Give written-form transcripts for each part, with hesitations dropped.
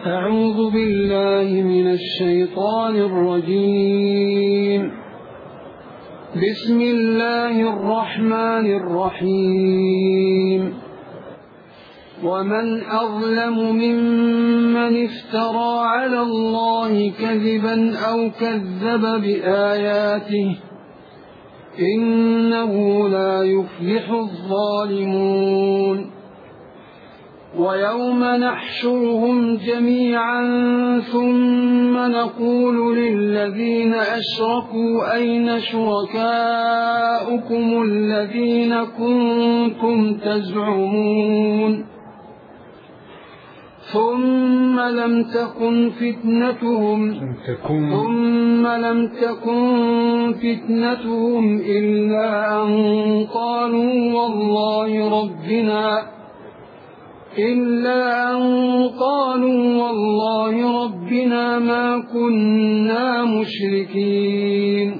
أعوذ بالله من الشيطان الرجيم. بسم الله الرحمن الرحيم. ومن أظلم ممن افترى على الله كذبا أو كذب بآياته إنه لا يفلح الظالمون. ويوم نحشرهم جميعا ثم نقول للذين أشركوا أين شركاؤكم الذين كنتم تزعمون ثم لم تكن فتنتهم إلا أن قالوا والله ربنا ما كنا مشركين.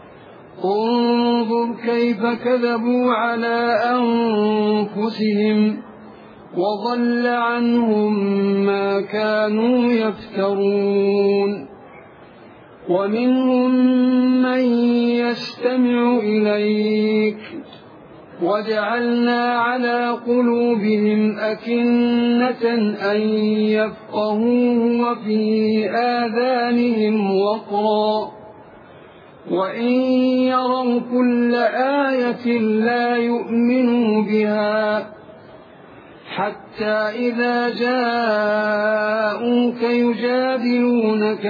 انظر كيف كذبوا على أنفسهم وضل عنهم ما كانوا يفترون. ومنهم من يستمع إليك وجعلنا على قلوبهم أكنة أن يفقهوه وفي آذانهم وقرا وإن يروا كل آية لا يؤمنوا بها حتى إذا جاءوك يجادلونك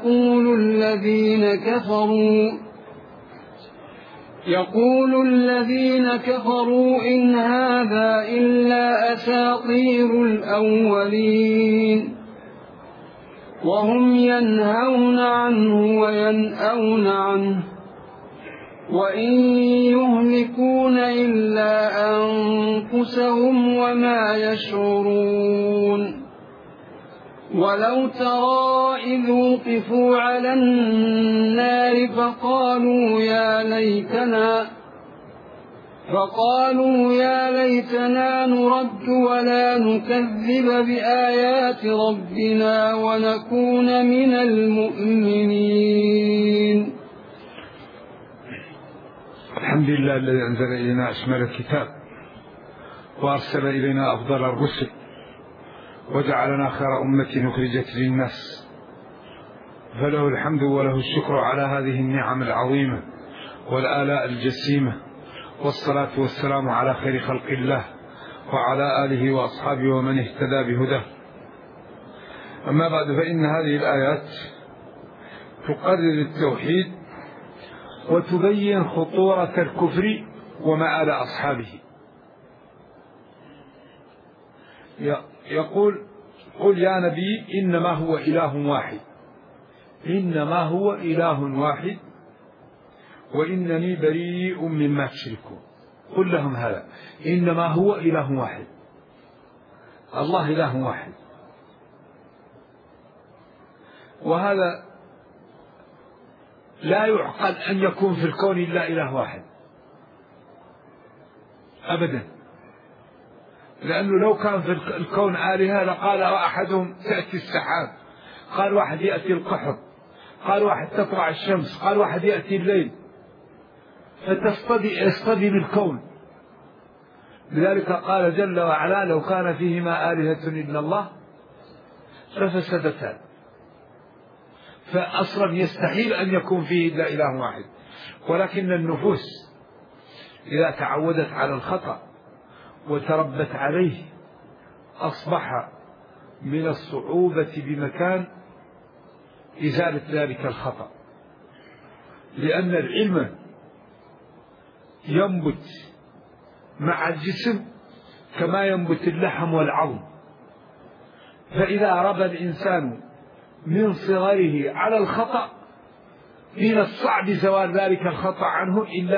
يقول الذين كفروا إن هذا إلا أساطير الأولين وهم ينهون عنه وينأون عنه وإن يهلكون إلا أنفسهم وما يشعرون. ولو ترى إذ وقفوا على النار فقالوا يا ليتنا نرد ولا نكذب بآيات ربنا ونكون من المؤمنين. الحمد لله الذي أنزل إلينا أشمل الكتاب وأرسل إلينا أفضل الرسل وجعلنا خير أمة أخرجت للناس، فله الحمد وله الشكر على هذه النعم العظيمة والآلاء الجسيمة، والصلاة والسلام على خير خلق الله وعلى آله وأصحابه ومن اهتدى بهداه. أما بعد، فإن هذه الآيات تقرر التوحيد وتبين خطورة الكفر ومآل أصحابه. يقول: قل يا نبي إنما هو إله واحد وإنني بريء مما تشركون. قل لهم هذا، إنما هو إله واحد، الله إله واحد، وهذا لا يعقل أن يكون في الكون إلا إله واحد أبدا، لأنه لو كان في الكون آلهة لقال أحدهم تأتي السحاب، قال واحد يأتي القحط، قال واحد تطلع الشمس، قال واحد يأتي الليل، فتصطدم الكون. لذلك قال جل وعلا: لو كان فيهما آلهة إلا الله لفسدتا. فأصلا يستحيل أن يكون فيه إلا إله واحد، ولكن النفوس إذا تعودت على الخطأ وتربت عليه أصبح من الصعوبة بمكان إزالة ذلك الخطأ، لأن العلم ينبت مع الجسم كما ينبت اللحم والعظم، فإذا ربى الإنسان من صغره على الخطأ من الصعب زوال ذلك الخطأ عنه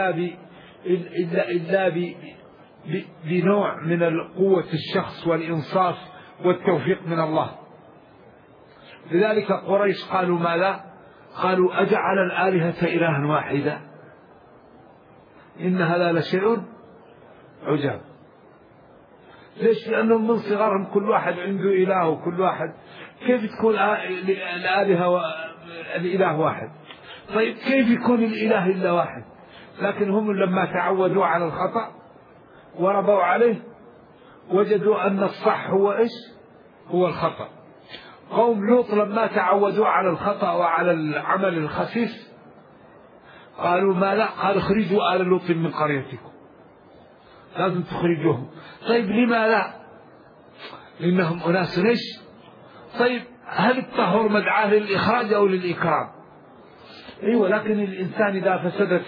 إلا بنوع من قوة الشخص والإنصاف والتوفيق من الله. لذلك قريش قالوا ماذا؟ قالوا: أجعل الآلهة إلها واحدا إن هذا لشيء عجاب. ليش؟ لأنهم من صغرهم كل واحد عنده إله وكل واحد، كيف تكون الآلهة الإله واحد؟ طيب كيف يكون الإله إلا واحد؟ لكن هم لما تعودوا على الخطأ وربوا عليه وجدوا أن الصح هو إيش؟ هو الخطأ. قوم لوط لما تعودوا على الخطأ وعلى العمل الخسيس قالوا ما لا، قال اخرجوا آل لوط من قريتكم، لازم تخرجوهم. طيب لما لا؟ إنهم أناس إيش؟ طيب هل الطهر مدعاة للإخراج أو للإكرام؟ أيوة، لكن الإنسان إذا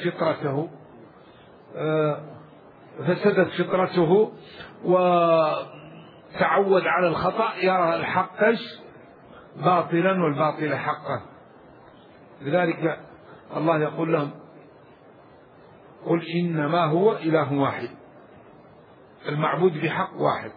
فسدت فطرته وتعود على الخطأ يرى الحق باطلا والباطل حقا. لذلك الله يقول لهم قل إنما هو إله واحد، المعبود بحق واحد.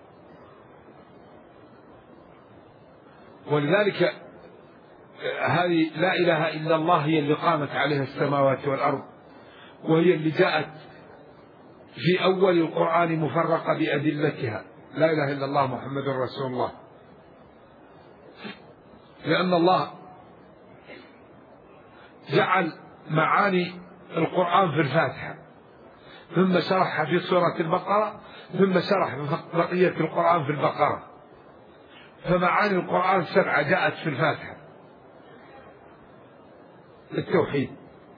ولذلك هذه لا إله إلا الله هي اللي قامت عليها السماوات والأرض، وهي اللي جاءت في أول القرآن مفرقة بأدلتها، لا إله إلا الله محمد رسول الله. لأن الله جعل معاني القرآن في الفاتحة، ثم شرحها في سورة البقرة، ثم شرح بقية القرآن في البقرة. فمعاني القرآن 7 جاءت في الفاتحة: التوحيد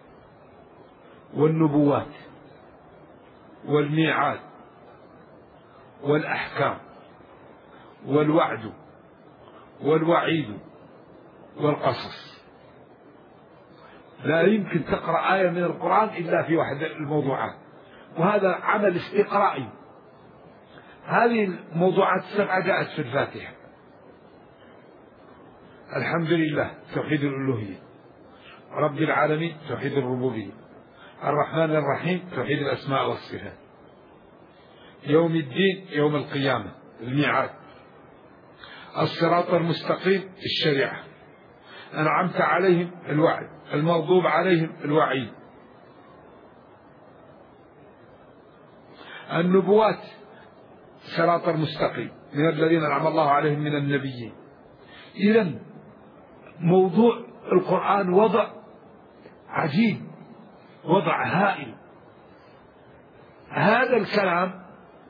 والنبوات والميعاد والأحكام والوعد والوعيد والقصص. لا يمكن تقرأ آية من القرآن إلا في واحد الموضوعات، وهذا عمل استقرائي. هذه الموضوعات 7 جاءت في الفاتحة: الحمد لله توحيد الألوهية، رب العالمين توحيد الربوبية، الرحمن الرحيم توحيد الأسماء والصفات، يوم الدين يوم القيامة الميعاد، الصراط المستقيم الشريعة، أنعمت عليهم الوعد، المغضوب عليهم الوعيد، النبوات صراط المستقيم من الذين أنعم الله عليهم من النبيين. إذن موضوع القرآن وضع عجيب، وضع هائل. هذا الكلام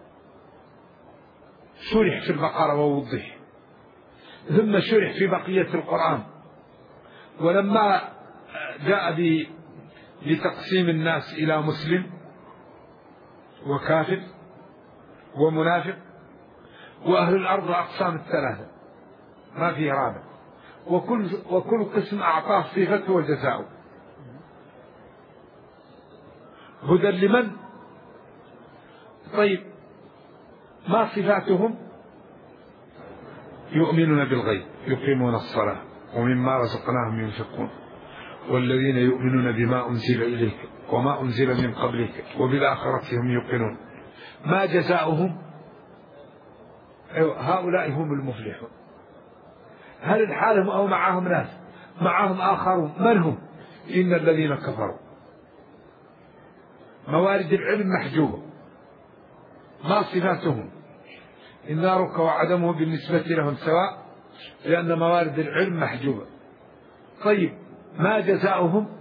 شرح في البقرة ووضح، ثم شرح في بقية القرآن. ولما جاء بتقسيم الناس إلى مسلم وكافر ومنافق وأهل الأرض أقسام الثلاثة، ما فيه رابع، وكل قسم أعطاه صفته وجزاؤه. هدى لمن؟ طيب ما صفاتهم؟ يؤمنون بالغيب، يقيمون الصلاة، ومما رزقناهم ينفقون، والذين يؤمنون بما أنزل إليك وما أنزل من قبلك وبالآخرة هم يوقنون. ما جزاؤهم؟ هؤلاء هم المفلحون. هل الحالهم أو معهم ناس معهم آخرون؟ من هم؟ إن الذين كفروا. موارد العلم محجوبة. ما صفاتهم؟ النار وعدمه بالنسبة لهم سواء، لأن موارد العلم محجوبة. طيب ما جزاؤهم؟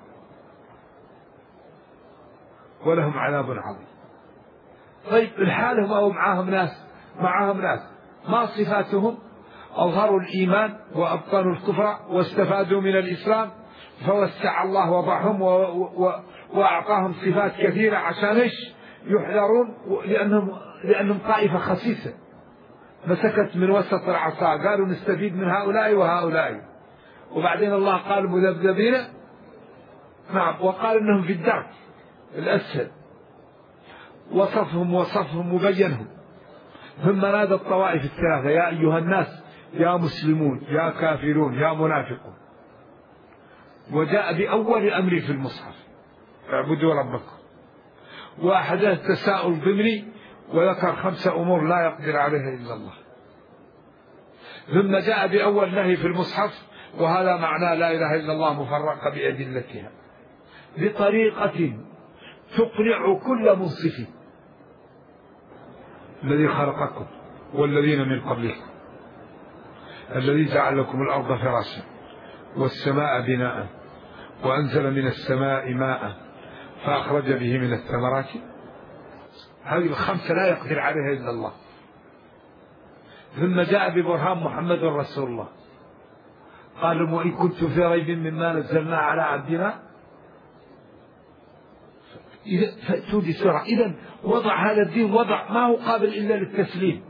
ولهم عذاب عظيم. طيب الحالهم أو معهم ناس ما صفاتهم؟ أظهروا الإيمان وأبطنوا الكفر واستفادوا من الإسلام، فوسع الله وضعهم وأعطاهم صفات كثيرة عشان إيش؟ يحذرون، لأنهم طائفة خسيسة مسكت من وسط العصا، قالوا نستفيد من هؤلاء وهؤلاء، وبعدين الله قال مذبذبين. نعم، وقال إنهم في الدرك الأسفل، وصفهم وبينهم. ثم نادى الطوائف الثلاثة: يا أيها الناس، يا مسلمون، يا كافرون، يا منافقون. وجاء بأول أمر في المصحف: اعبدوا ربكم. وأحدث تساؤل ضمني وذكر 5 أمور لا يقدر عليها إلا الله. ثم جاء بأول نهي في المصحف، وهذا معناه لا إله إلا الله مفرقة بأدلتها بطريقة تقنع كل منصف. الذي خلقكم والذين من قبلكم الذي جعل لكم الأرض فراشا والسماء بناء وأنزل من السماء ماء فأخرج به من الثمرات. هذه الخمسة لا يقدر عليها إلا الله. ثم جاء ببرهان محمد رسول الله قال وإن كنتم في ريب مما نزلنا على عبدنا فأتوا بسرعة. إذن وضع هذا الدين وضع ما هو قابل إلا للتسليم،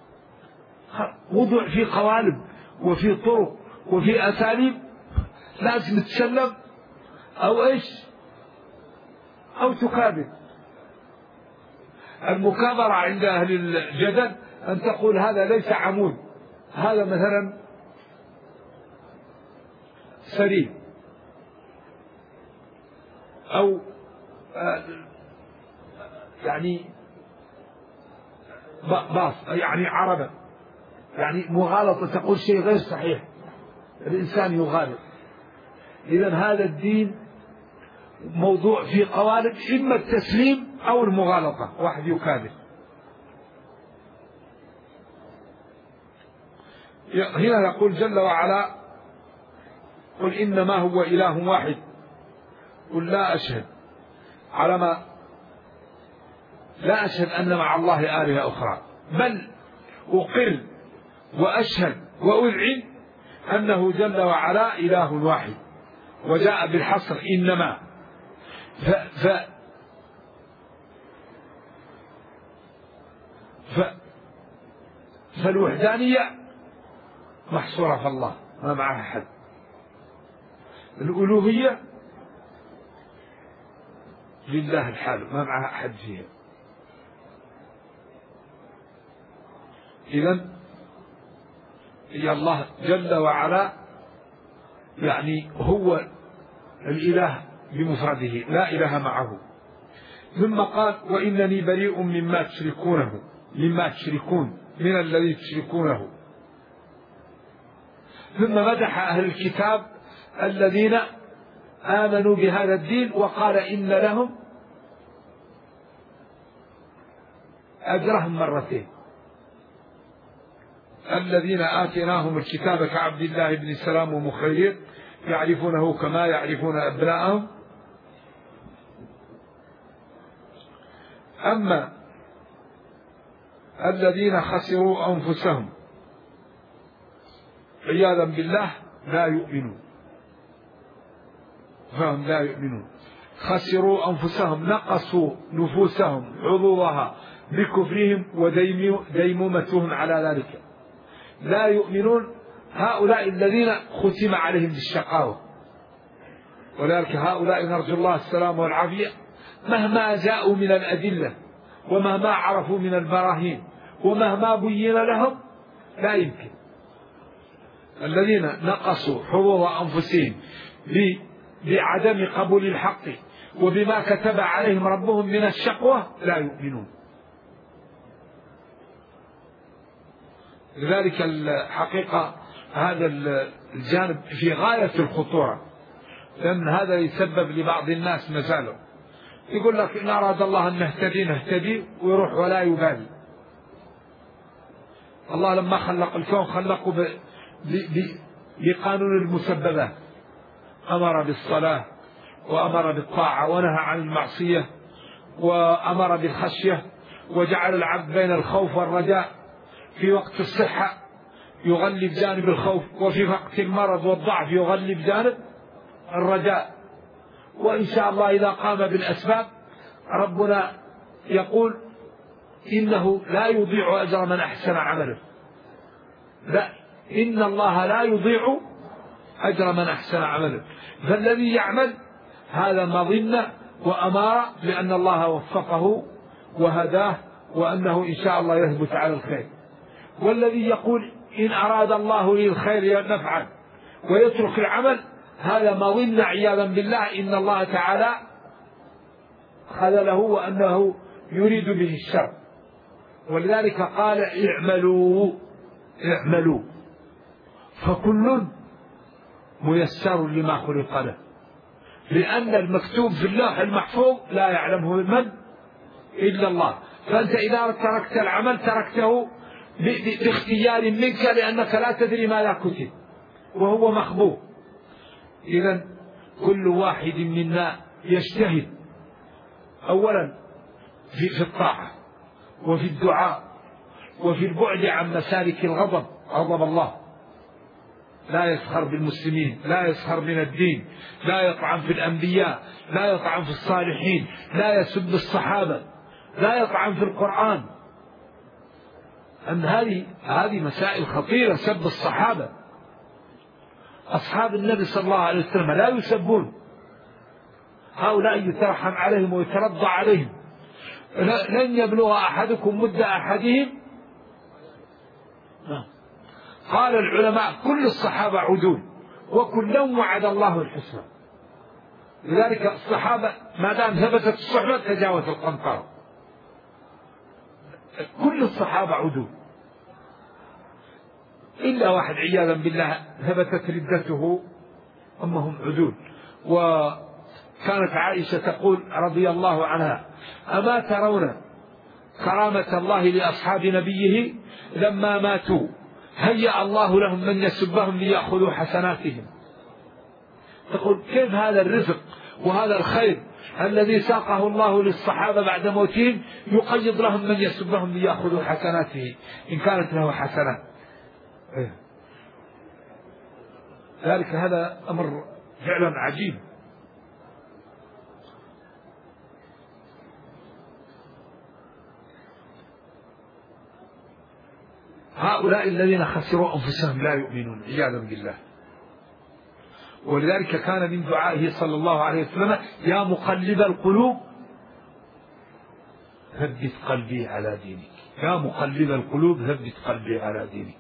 وضع في قوالب وفي طرق وفي أساليب لازم تسلم أو إيش أو تكابر. المكابرة عند أهل الجدل أن تقول هذا ليس عمود، هذا مثلا سليم أو يعني باص يعني عربة، يعني مغالطة، تقول شيء غير صحيح، الإنسان يغالط. إذن هذا الدين موضوع في قوالب إما التسليم أو المغالطة، واحد يكابر. هنا يقول جل وعلا قل إنما هو إله واحد قل لا أشهد على ما لا أشهد أن مع الله آلهة أخرى، بل أقر وأشهد وأذعن أنه جل وعلا إله واحد. وجاء بالحصر إنما فالوحدانية محصورة في الله ما معها أحد. الألوهية لله الحال ما معها أحد فيها. إذن يا الله جل وعلا يعني هو الإله بمفرده لا إله معه. ثم قال وإنني بريء مما تشركون من الذي تشركونه. ثم مدح أهل الكتاب الذين آمنوا بهذا الدين وقال إن لهم أجرهم مرتين. الذين آتيناهم الكتاب كعبد الله بن سلام ومخير يعرفونه كما يعرفون أبناءهم. أما الذين خسروا أنفسهم عياذا بالله لا يؤمنون، فهم لا يؤمنون. خسروا أنفسهم نقصوا نفوسهم حظوظها بكفرهم وديمومتهم على ذلك لا يؤمنون. هؤلاء الذين ختم عليهم بالشقاوة، ولذلك هؤلاء نرجو الله السلام والعافية مهما جاءوا من الأدلة ومهما عرفوا من البراهين ومهما بين لهم لا يمكن. الذين نقصوا حظوظ أنفسهم بعدم قبول الحق وبما كتب عليهم ربهم من الشقوة لا يؤمنون. لذلك الحقيقة هذا الجانب في غاية الخطورة، لأن هذا يسبب لبعض الناس مزاله يقول لك إن أراد الله أن نهتدي ويروح ولا يبالي. الله لما خلق الكون خلقه بقانون المسببات، أمر بالصلاة وأمر بالطاعة ونهى عن المعصية وأمر بالخشية، وجعل العبد بين الخوف والرجاء. في وقت الصحة يغلب جانب الخوف، وفي وقت المرض والضعف يغلب جانب الرجاء. وإن شاء الله إذا قام بالأسباب ربنا يقول إنه لا يضيع أجر من أحسن عمله. لا، إن الله لا يضيع أجر من أحسن عمله. فالذي يعمل هذا مظنة وأمارة لأن الله وفقه وهداه وأنه إن شاء الله يثبت على الخير. والذي يقول إن أراد الله لي الخير نفعل ويترك العمل هذا مظنة عياذا بالله إن الله تعالى خذله وأنه يريد به الشر. ولذلك قال اعملوا فكل ميسر لما خلق له، لأن المكتوب في اللوح المحفوظ لا يعلمه من إلا الله. فأنت إذا تركت العمل تركته باختيار منك، لأنك لا تدري ماذا كتب وهو مخبوء. إذن كل واحد منا يجتهد أولا في الطاعة وفي الدعاء وفي البعد عن مسالك الغضب، غضب الله. لا يسخر بالمسلمين، لا يسخر من الدين، لا يطعن في الأنبياء، لا يطعن في الصالحين، لا يسب الصحابة، لا يطعن في القرآن. أن هذه مسائل خطيرة. سب الصحابة، أصحاب النبي صلى الله عليه وسلم لا يسبون، هؤلاء يترحم عليهم ويترضى عليهم. لن يبلغ أحدكم مد أحدهم. قال العلماء كل الصحابة عدول وكلهم وعد الله الحسنى. لذلك الصحابة ما دام ثبتت الصحبة تجاوز القنطرة. كل الصحابة عدول إلا واحد عياذا بالله ثبتت ردته، أما هم عدول. وكانت عائشة تقول رضي الله عنها: أما ترون كرامة الله لأصحاب نبيه لما ماتوا هيأ الله لهم من يسبهم ليأخذوا حسناتهم. تقول كيف هذا الرزق وهذا الخير الذي ساقه الله للصحابة بعد موتهم يقيض لهم من يسبهم ليأخذوا حسناته إن كانت له حسنات. ذلك هذا أمر فعلا عجيب. هؤلاء الذين خسروا أنفسهم لا يؤمنون عياذا بالله. ولذلك كان من دعائه صلى الله عليه وسلم: يا مقلب القلوب ثبت قلبي على دينك. يا مقلب القلوب ثبت قلبي على دينك.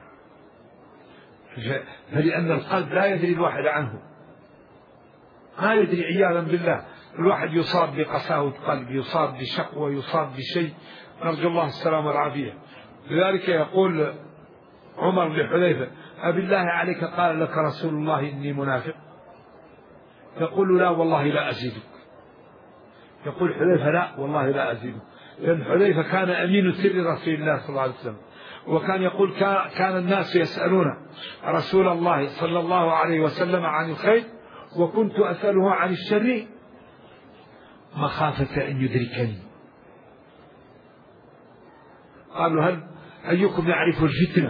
فلأن القلب لا يدري الواحد عنه، ما يدري عياذا بالله. الواحد يصاب بقساوة قلب، يصاب بشقوة، يصاب بشيء، نرجو الله السلامة والعافية. لذلك يقول عمر لحذيفة: أبالله عليك قال لك رسول الله إني منافق؟ يقول: لا والله لا أزيدك. يقول حذيفة: لا والله لا أزيدك. لأن حذيفة كان أمين سر رسول الله صلى الله عليه وسلم، وكان يقول: كان الناس يسألون رسول الله صلى الله عليه وسلم عن الخير وكنت أسأله عن الشر مخافة أن يدركني. قالوا: هل أيكم يعرف الفتنة؟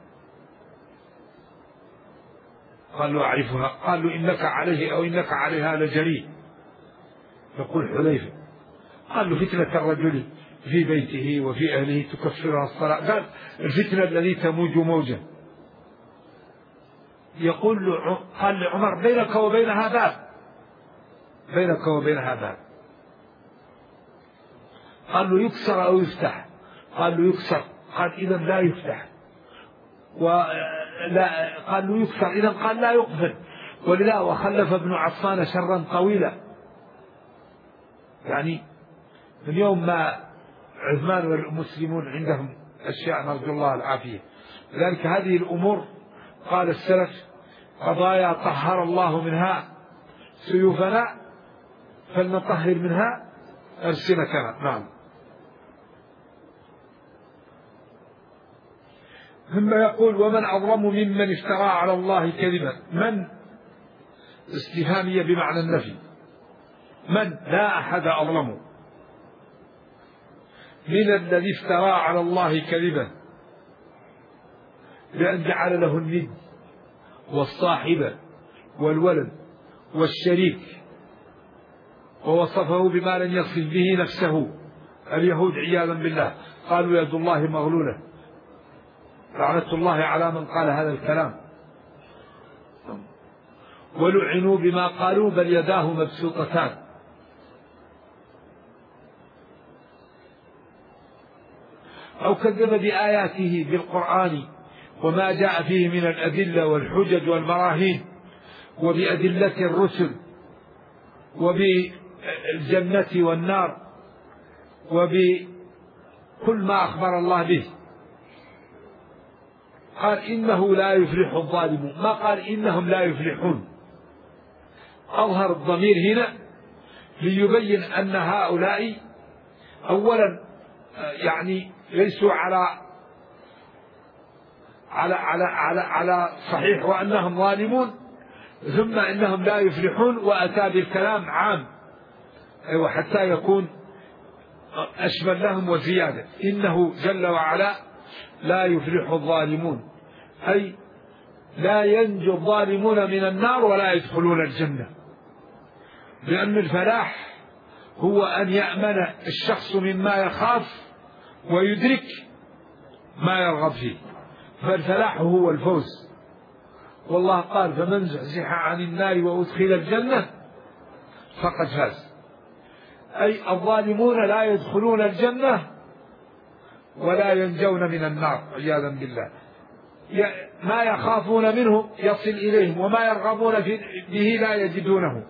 قالوا: أعرفها. قالوا: إنك عليه أو إنك عليها لجريء. يقول حذيفة: قالوا: فتنة الرجل في بيته وفي أهله تكفرها الصلاة. قال: الفتنة الذي تموج موجا. قال لعمر: بينك وبينها باب، بينك وبينها باب. قال له: يكسر أو يفتح؟ قال له: يكسر. قال: إذا لا يفتح. قال له: يكسر. إذا قال: لا يقفل. ولذا وخلف ابن عفان شرا طويلا. يعني من يوم ما عثمان والمسلمون عندهم أشياء نرجو الله العافية. لذلك هذه الأمور قال السلف: قضايا طهر الله منها سيوفنا فلنطهر منها ألسنتنا. نعم. ثم يقول: ومن أظلم ممن افترى على الله كذبا. من استفهامية بمعنى النفي. من؟ لا أحد أظلم من الذي افترى على الله كذبا، لأن جعل له الند والصاحبة والولد والشريك، ووصفه بما لم يصف به نفسه. اليهود عياذا بالله قالوا: يد الله مغلولة، لعنة الله على من قال هذا الكلام. ولعنوا بما قالوا بل يداه مبسوطتان. أو كذب بآياته بالقرآن وما جاء فيه من الأدلة والحجج والبراهين، وبأدلة الرسل، وبالجنة والنار، وبكل ما أخبر الله به. قال: إنه لا يفلح الظالمون، ما قال إنهم لا يفلحون. أظهر الضمير هنا ليبين أن هؤلاء أولا يعني ليسوا على صحيح وأنهم ظالمون، ثم إنهم لا يفلحون، وأتى بالكلام عام حتى يكون أشمل لهم وزيادة. إنه جل وعلا لا يفلح الظالمون، أي لا ينجو الظالمون من النار ولا يدخلون الجنة، لأن الفلاح هو أن يأمن الشخص مما يخاف ويدرك ما يرغب فيه، فالفلاح هو الفوز. والله قال: فمن زحزح عن النار وأدخل الجنة فقد فاز. أي الظالمون لا يدخلون الجنة ولا ينجون من النار عياذا بالله. ما يخافون منه يصل إليهم، وما يرغبون به لا يجدونه.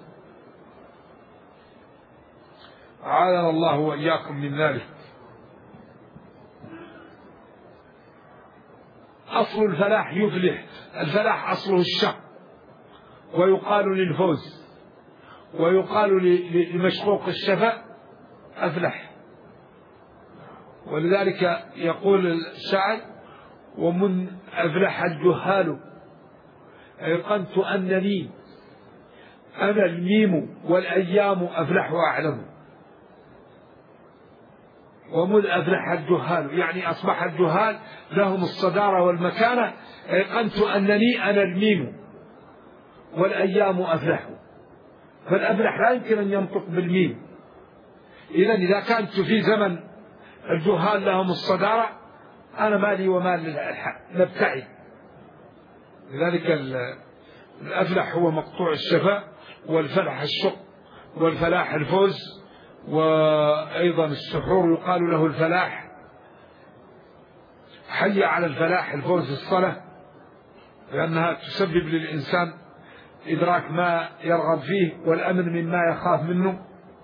أعاذنا الله وإياكم من ذلك. أصل الفلاح يفلح، الفلاح أصله الشق، ويقال للفوز، ويقال لمشقوق الشفاء أفلح. ولذلك يقول الشاعر: ومن أفلح الجهال أيقنت أنني أنا الميم والأيام أفلح وأعلم. ومن أفلح الجهال يعني أصبح الجهال لهم الصدارة والمكانة. أيقنت أنني أنا الميم والأيام أفلح، فالأفلح لا يمكن أن ينطق بالميم. إذا كانت في زمن الجهال لهم الصدارة، أنا مالي ومال نبتعد. لذلك الأفلح هو مقطوع الشفاء، والفلح الشق، والفلاح الفوز. وأيضا السحور يقال له الفلاح. حي على الفلاح الفوز الصلاة، لأنها تسبب للإنسان إدراك ما يرغب فيه والأمن مما يخاف منه.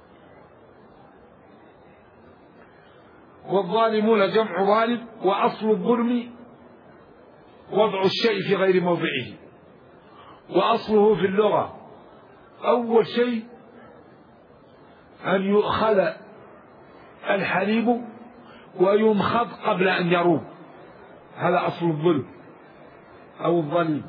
والظالمون جمع ظالم، وأصل الظلم وضع الشيء في غير موضعه. وأصله في اللغة أول شيء أن يؤخذ الحليب ويمخض قبل أن يروب، هذا أصل الظلم أو الظلم.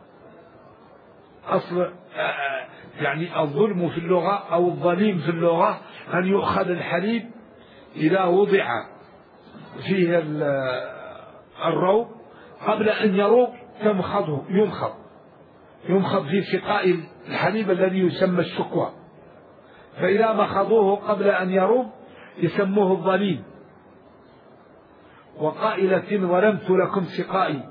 أصل يعني الظلم في اللغة أو الظليم في اللغة أن يؤخذ الحليب إذا وضع فيه الروب قبل أن يروب تمخضه، يمخض في سقاء الحليب الذي يسمى الشكوى، فإذا مخضوه قبل أن يروب يسموه الظليم. وقائلة ظلمت لكم سقائي،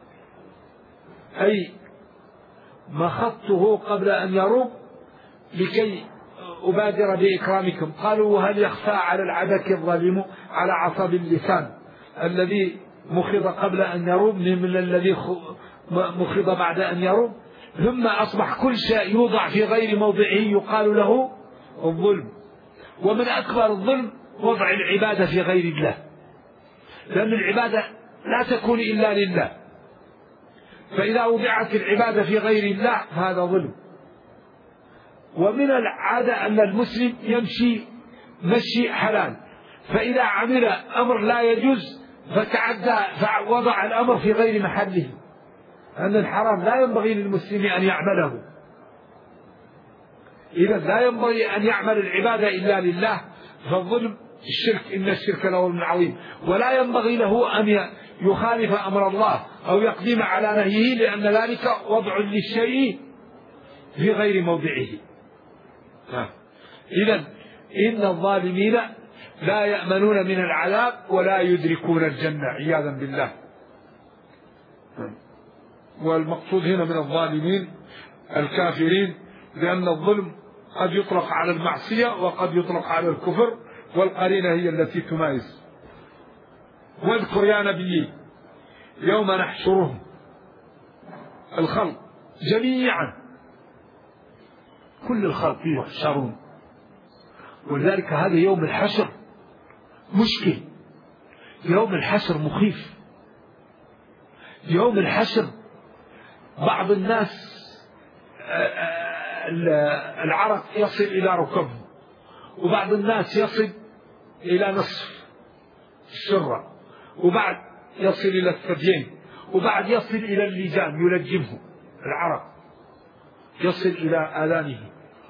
أي مخضته قبل أن يروب لكي أبادر بإكرامكم. قالوا: وهل يخفى على العبك الظليم على عصب اللسان الذي مخض قبل أن يروب من الذي مخض بعد أن يروب؟ ثم أصبح كل شيء يوضع في غير موضعه يقال له الظلم. ومن أكبر الظلم وضع العبادة في غير الله، لأن العبادة لا تكون إلا لله، فإذا وضعت العبادة في غير الله فهذا ظلم. ومن العادة أن المسلم يمشي مشي حلال، فإذا عمل أمر لا يجوز فتعدى فوضع الأمر في غير محله، أن الحرام لا ينبغي للمسلم أن يعمله. إذا لا ينبغي أن يعمل العبادة إلا لله، فالظلم الشرك، إن الشرك لظلم عظيم. ولا ينبغي له أن يخالف أمر الله أو يقدم على نهيه، لأن ذلك وضع للشيء في غير موضعه. إذا إن الظالمين لا يأمنون من العذاب ولا يدركون الجنة عياذا بالله. والمقصود هنا من الظالمين الكافرين، لأن الظلم قد يطلق على المعصية وقد يطلق على الكفر، والقرينة هي التي تمايز. واذكر يا نبي يوم نحشرهم الخلق جميعا، كل الخلق يحشرون. ولذلك هذا يوم الحشر مشكل، يوم الحشر مخيف. يوم الحشر بعض الناس العرق يصل إلى ركبه، وبعض الناس يصل إلى نصف الشرة، وبعد يصل إلى الثديين، وبعد يصل إلى اللجام يلجمه العرق، يصل إلى آذانه.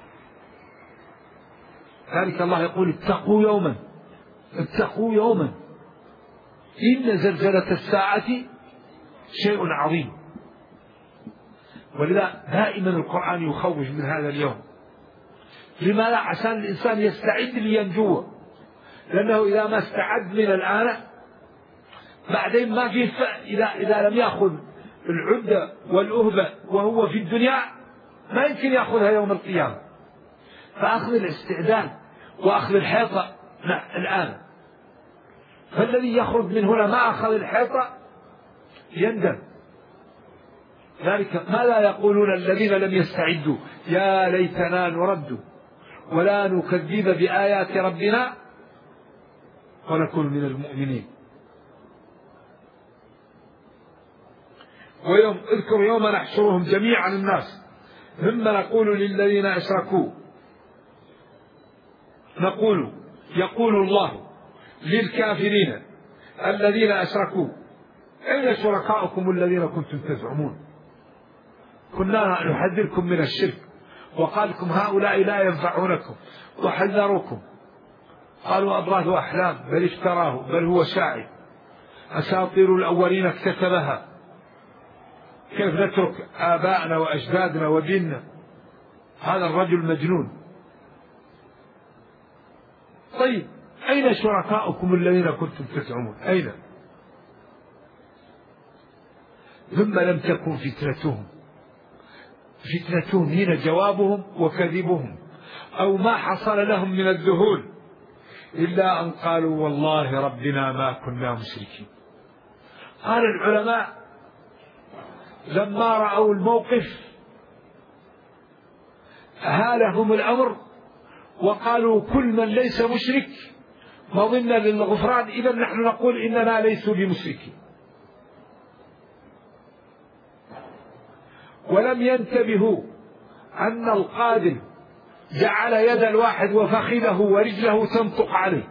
ذلك الله يقول اتقوا يوما، اتقوا يوما إن زلزلة الساعة شيء عظيم. ولذا دائما القرآن يخوف من هذا اليوم. لماذا؟ عشان الإنسان يستعد لينجو، لأنه إذا ما استعد من الآن بعدين ما فيه إذا لم يأخذ العدة والأهبة وهو في الدنيا ما يمكن يأخذها يوم القيامة. فأخذ الاستعداد وأخذ الحيطة الآن. فالذي يخرج من هنا ما أخذ الحيطة يندم. ذلك ما لا يقولون الذين لم يستعدوا يا ليتنا نرد ولا نكذب بآيات ربنا ونكون من المؤمنين. اذكر يوم نحشرهم جميعا الناس ثم نقول للذين أشركوا يقول الله للكافرين الذين أشركوا أين شركاؤكم الذين كنتم تزعمون كنا نحذركم من الشرك وقال لكم هؤلاء لا ينفعونكم وحذروكم. قالوا أضغاث أحلام بل افتراه بل هو شاعر أساطير الأولين اكتسبها. كيف نترك آباءنا وأجدادنا وديننا؟ هذا الرجل مجنون. طيب أين شركاؤكم الذين كنتم تزعمون؟ أين؟ ثم لم تكن فتنتهم هنا جوابهم وكذبهم أو ما حصل لهم من الذهول إلا أن قالوا والله ربنا ما كنا مشركين. قال العلماء لما رأوا الموقف هالهم الأمر وقالوا كل من ليس مشرك مظنة للغفران، إذا نحن نقول إننا ليسوا بمشركين. ولم ينتبهوا أن القادم جعل يد الواحد وفخذه ورجله تنطق عليه،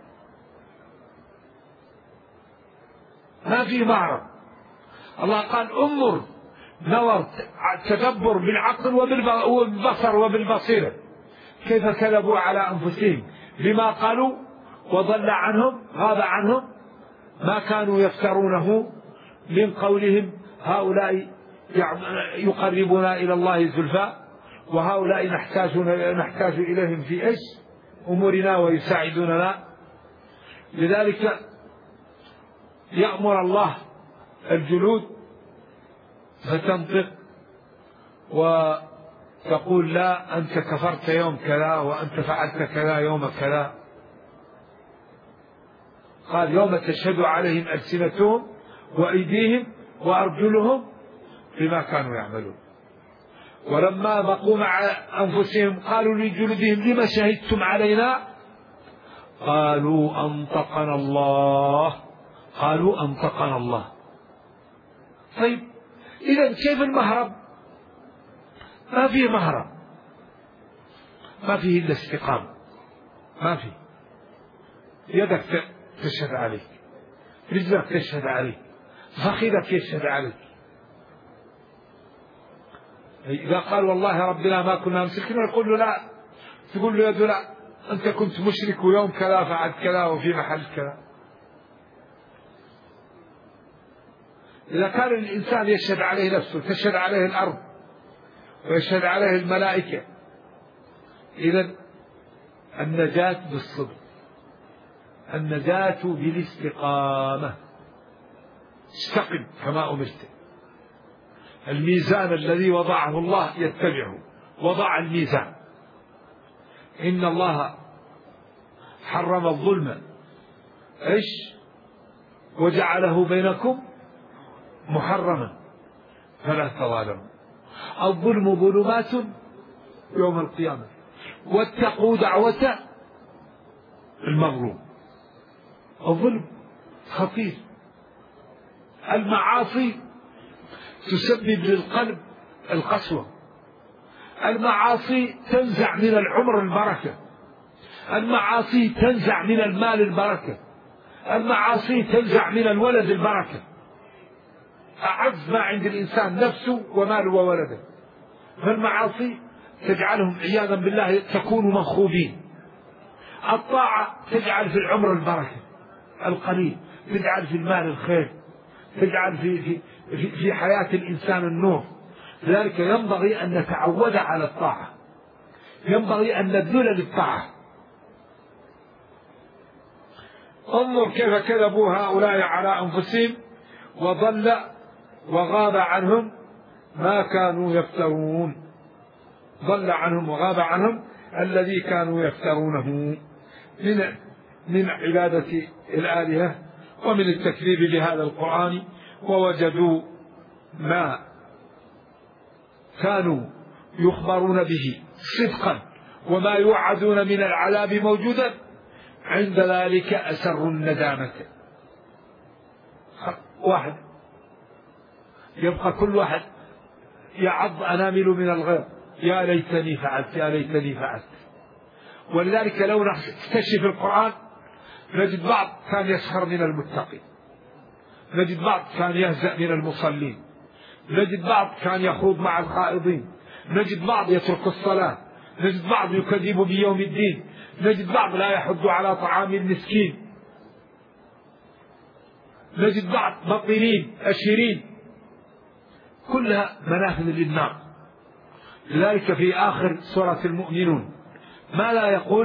ما في معرض. الله قال انظر نظر تدبر بالعقل وبالبصر وبالبصيرة كيف كذبوا على أنفسهم بما قالوا وضل عنهم غاب عنهم ما كانوا يفترونه من قولهم هؤلاء يقربنا إلى الله زلفى وهؤلاء نحتاج إليهم في إيش أمورنا ويساعدوننا. لذلك يأمر الله الجلود فتنطق وتقول لا أنت كفرت يوم كذا وأنت فعلت كذا يوم كذا. قال يوم تشهد عليهم ألسنتهم وأيديهم وأرجلهم بما كانوا يعملون. ولما بقوا مع أنفسهم قالوا لجلودهم لما شهدتم علينا قالوا أنطقنا الله. طيب إذا كيف المهرب؟ ما فيه مهرب، ما فيه إلا استقامة، ما فيه. يدك تشهد عليك، رجلك تشهد عليك، فخذك يشهد عليك. إذا قال والله ربنا ما كنا مشركين يقول له لا، تقول له يده لا أنت كنت مشرك ويوم كذا فعلت كذا وفي محل كذا. إذا كان الإنسان يشهد عليه نفسه تشهد عليه الأرض ويشهد عليه الملائكة، إذن النجاة بالصبر، النجاة بالاستقامة. استقم كما أمرت. الميزان الذي وضعه الله يتبعه، وضع الميزان. إن الله حرم الظلم إيش وجعله بينكم محرما فلا تظالموا. الظلم ظلمات يوم القيامة واتقوا دعوة المظلوم. الظلم خطير. المعاصي تسبب للقلب القسوة. المعاصي تنزع من العمر البركة. المعاصي تنزع من المال البركة. المعاصي تنزع من الولد البركة، أعز ما عند الإنسان نفسه وماله وولده، فالمعاصي تجعلهم عياذا بالله تكونوا منخوبين. الطاعة تجعل في العمر البركة القليل، تجعل في المال الخير، تجعل في حياة الإنسان النور. لذلك ينبغي أن نتعود على الطاعة، ينبغي أن نبذل للطاعة. انظر كيف كذبوا هؤلاء على أنفسهم وضل وغاب عنهم ما كانوا يفترون. ضل عنهم وغاب عنهم الذي كانوا يفترونه من عبادة الآلهة ومن التكذيب بهذا القرآن، ووجدوا ما كانوا يخبرون به صدقا وما يوعدون من العذاب موجودا، عند ذلك أسروا الندامة. واحد يبقى كل واحد يعض أنامل من الغيظ، يا ليتني فعلت يا ليتني فعلت. ولذلك لو نكتشف القرآن نجد بعض كان يسخر من المتقين، نجد بعض كان يهزأ من المصلين، نجد بعض كان يخوض مع الخائضين، نجد بعض يترك الصلاة، نجد بعض يكذب بيوم الدين، نجد بعض لا يحض على طعام المسكين، نجد بعض بطلين أشرين، كلها منافذ للنار. لذلك في آخر سورة المؤمنون ما لا يقول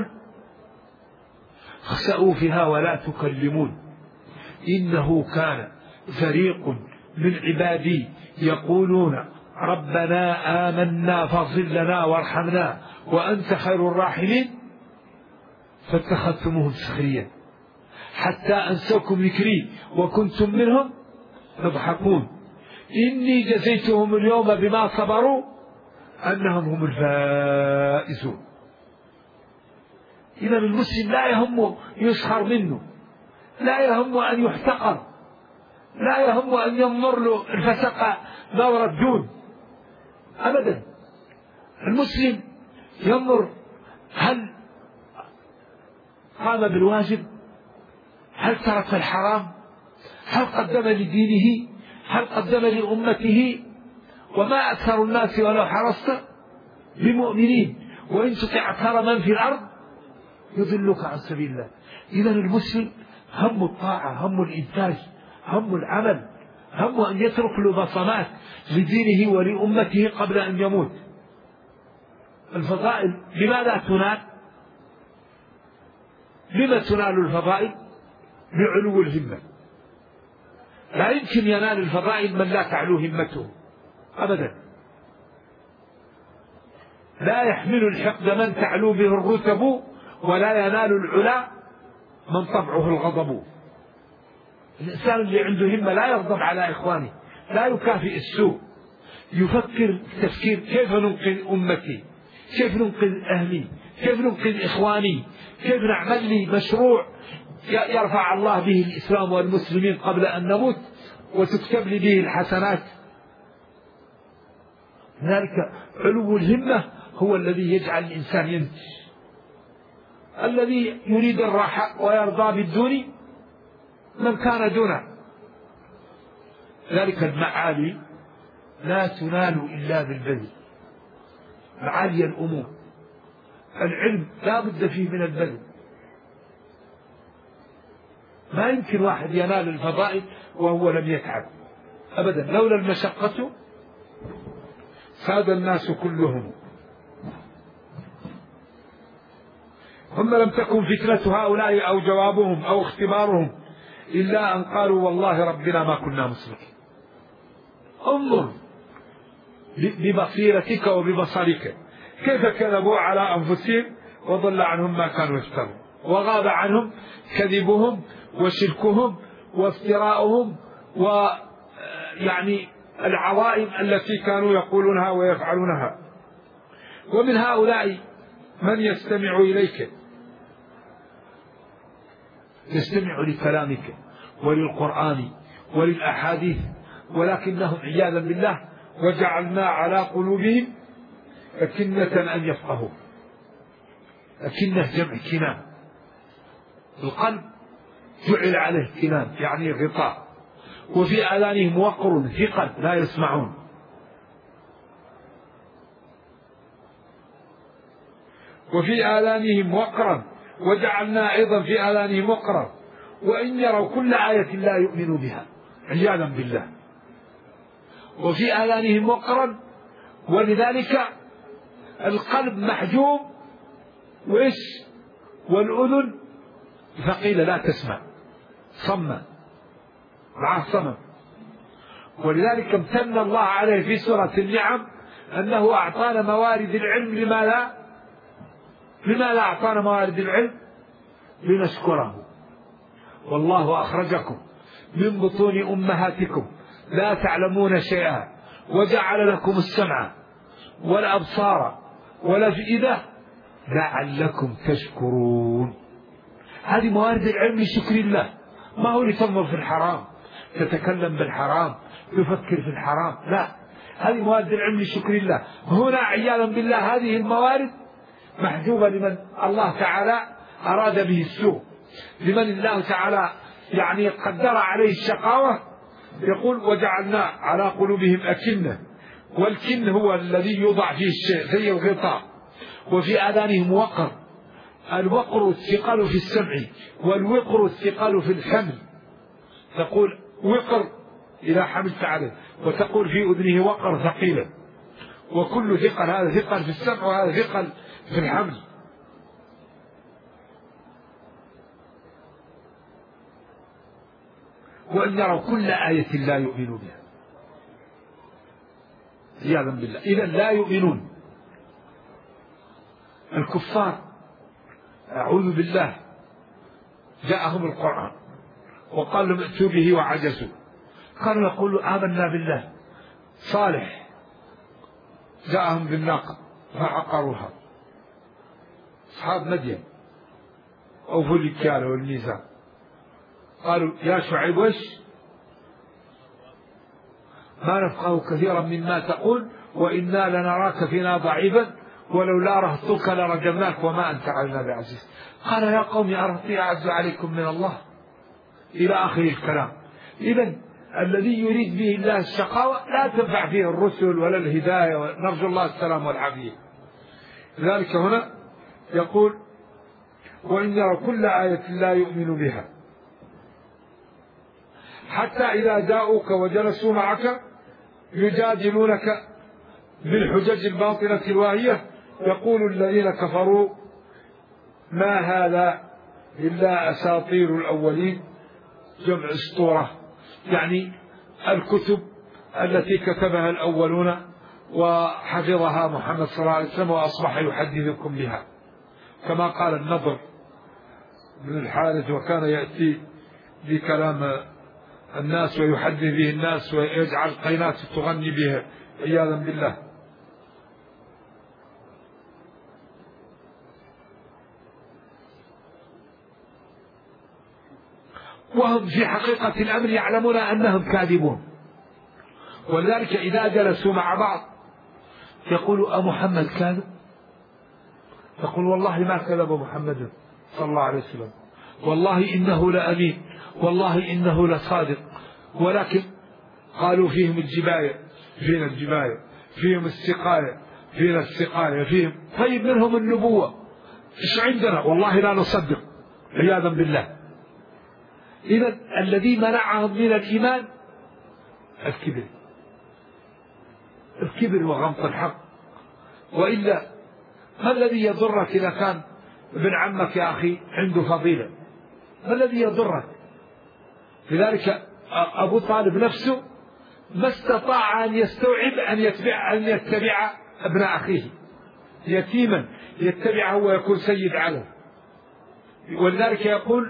اخسأوا فيها ولا تكلمون إنه كان فريق من عبادي يقولون ربنا آمنا فاغفر لنا وارحمنا وأنت خير الراحمين فاتخذتموهم سخريا حتى أنسوكم ذكري وكنتم منهم تضحكون إني جزيتهم اليوم بما صبروا أنهم هم الفائزون. إذا المسلم لا يهم يسخر منه، لا يهم أن يحتقر، لا يهم أن ينظر له الفسق نظر الدون أبدا. المسلم ينظر هل قام بالواجب، هل ترك الحرام، هل قدم لدينه، هل قدم لأمته. وما أكثر الناس ولو حرصت بمؤمنين وإن تطع أكثر من في الأرض يضلك عن سبيل الله. إذا المسلم هم الطاعة، هم الإنتاج، هم العمل، هم أن يترك له بصمات لدينه ولأمته قبل أن يموت. الفضائل لماذا تنال؟ لما تنال الفضائل؟ بعلو الهمة. لا يمكن ينال الفضائل من لا تعلو همته أبدا. لا يحمل الحقد من تعلو به الرتب ولا ينال العلا من طبعه الغضب. الإنسان اللي عنده همة لا يغضب على إخوانه، لا يكافئ السوء، يفكر تفكير كيف ننقذ أمتي، كيف ننقذ أهلي، كيف ننقذ إخواني، كيف نعمل لي مشروع يرفع الله به الإسلام والمسلمين قبل أن نموت وتكتب لي به الحسنات. ذلك علو الهمة هو الذي يجعل الإنسان ينتج. الذي يريد الراحة ويرضى بالدون من كان دونه. ذلك المعالي لا تنال إلا بالبذل. معالي الأمور العلم لا بد فيه من البذل. ما يمكن واحد ينال الفضائل وهو لم يتعب أبدا. لولا المشقة ساد الناس كلهم. ثم لم تكن فتنة هؤلاء أو جوابهم أو اختبارهم إلا أن قالوا والله ربنا ما كنا مشركين. انظر ببصيرتك وببصرك كيف كذبوا على أنفسهم وضل عنهم ما كانوا يفترون، وغاب عنهم كذبهم وشركهم وافتراؤهم ويعني العظائم التي كانوا يقولونها ويفعلونها. ومن هؤلاء من يستمع إليك، يستمع لكلامك وللقرآن وللأحاديث، ولكنهم عياذا بالله وجعلنا على قلوبهم أكنة أن يفقهوا. أكنة جمع كنان. القلب جعل عليه اهتمام يعني غطاء، وفي آذانهم وقر ثقل لا يسمعون. وفي آذانهم وقرا وجعلنا أيضا في آذانهم وقرا وإن يروا كل آية لا يؤمنوا بها عياذا بالله. وفي آذانهم وقرا، ولذلك القلب محجوم وإيش والأذن ثقيلة لا تسمع، صمة مع صمم. ولذلك امتن الله عليه في سورة النعم أنه أعطانا موارد العلم. لما لا أعطانا موارد العلم؟ لنشكره. والله أخرجكم من بطون أمهاتكم لا تعلمون شيئا وجعل لكم السمع والأبصار والأفئدة لعلكم تشكرون. هذه موارد العلم لشكر الله، ما هو لتنظر في الحرام تتكلم بالحرام تفكر في الحرام، لا، هذه موارد العلم لشكر الله. هنا عياذا بالله هذه الموارد محجوبة لمن الله تعالى أراد به السوء، لمن الله تعالى يعني قدر عليه الشقاوة. يقول وجعلنا على قلوبهم أكنة، والكن هو الذي يوضع فيه الشيء زي الغطاء. وفي آذانهم وقر، الوقر الثقل في السمع والوقر الثقل في الحمل. تقول وقر إذا حملت عليه، وتقول في أذنه وقر ثقيلة. وكل ثقل، هذا ثقل في السمع وهذا ثقل في الحمل. وأن يروا كل آية لا يؤمنوا بها عياذا بالله. إذا لا يؤمنون الكفار، أعوذ بالله، جاءهم القرآن وقال لهم ائتوا به وعجزوا، قالوا يقولوا آمنا بالله. صالح جاءهم بالناقة فعقروها، أصحاب مدين أوفوا الكيل والميزان، قالوا يا شعيب وش ما نفقه كثيرا مما تقول وإنا لنراك فينا ضعيفا ولولا رهطك لرجمناك وما أنت علينا بعزيز. قال يا قوم أرهطي أعز عليكم من الله، إلى آخر الكلام. إذن الذي يريد به الله الشقاوة لا تنفع فيه الرسل ولا الهداية، ونرجو الله السلام والعافية. لذلك هنا يقول وإن يروا كل آية لا يؤمن بها حتى إذا جاءوك وجلسوا معك يجادلونك بالحجج الباطلة الواهية يقول الذين كفروا ما هذا إلا أساطير الأولين. جمع اسطورة يعني الكتب التي كتبها الأولون وحفظها محمد صلى الله عليه وسلم وأصبح يحدثكم بها، كما قال النضر بن الحارث وكان يأتي بكلام الناس ويحدث به الناس ويجعل قينات تغني بها عياذا بالله. وهم في حقيقة الأمر يعلمون أنهم كاذبون، ولذلك إذا جلسوا مع بعض يقولوا أمحمد كاذب؟ يقول والله ما كذب محمد صلى الله عليه وسلم، والله إنه لأمين، والله إنه لصادق. ولكن قالوا فيهم الجباية، فينا الجباية، فيهم السقاية، فينا السقاية، فيهم طيب منهم النبوة، إيش عندنا؟ والله لا نصدق عياذا بالله. إذن الذي منعهم من الإيمان الكبر وغمط الحق. وإلا ما الذي يضرك إذا كان ابن عمك يا أخي عنده فضيلة؟ ما الذي يضرك؟ لذلك أبو طالب نفسه ما استطاع أن يستوعب أن يتبع ابن أخيه يتيما يتبعه ويكون سيد عليه. ولذلك يقول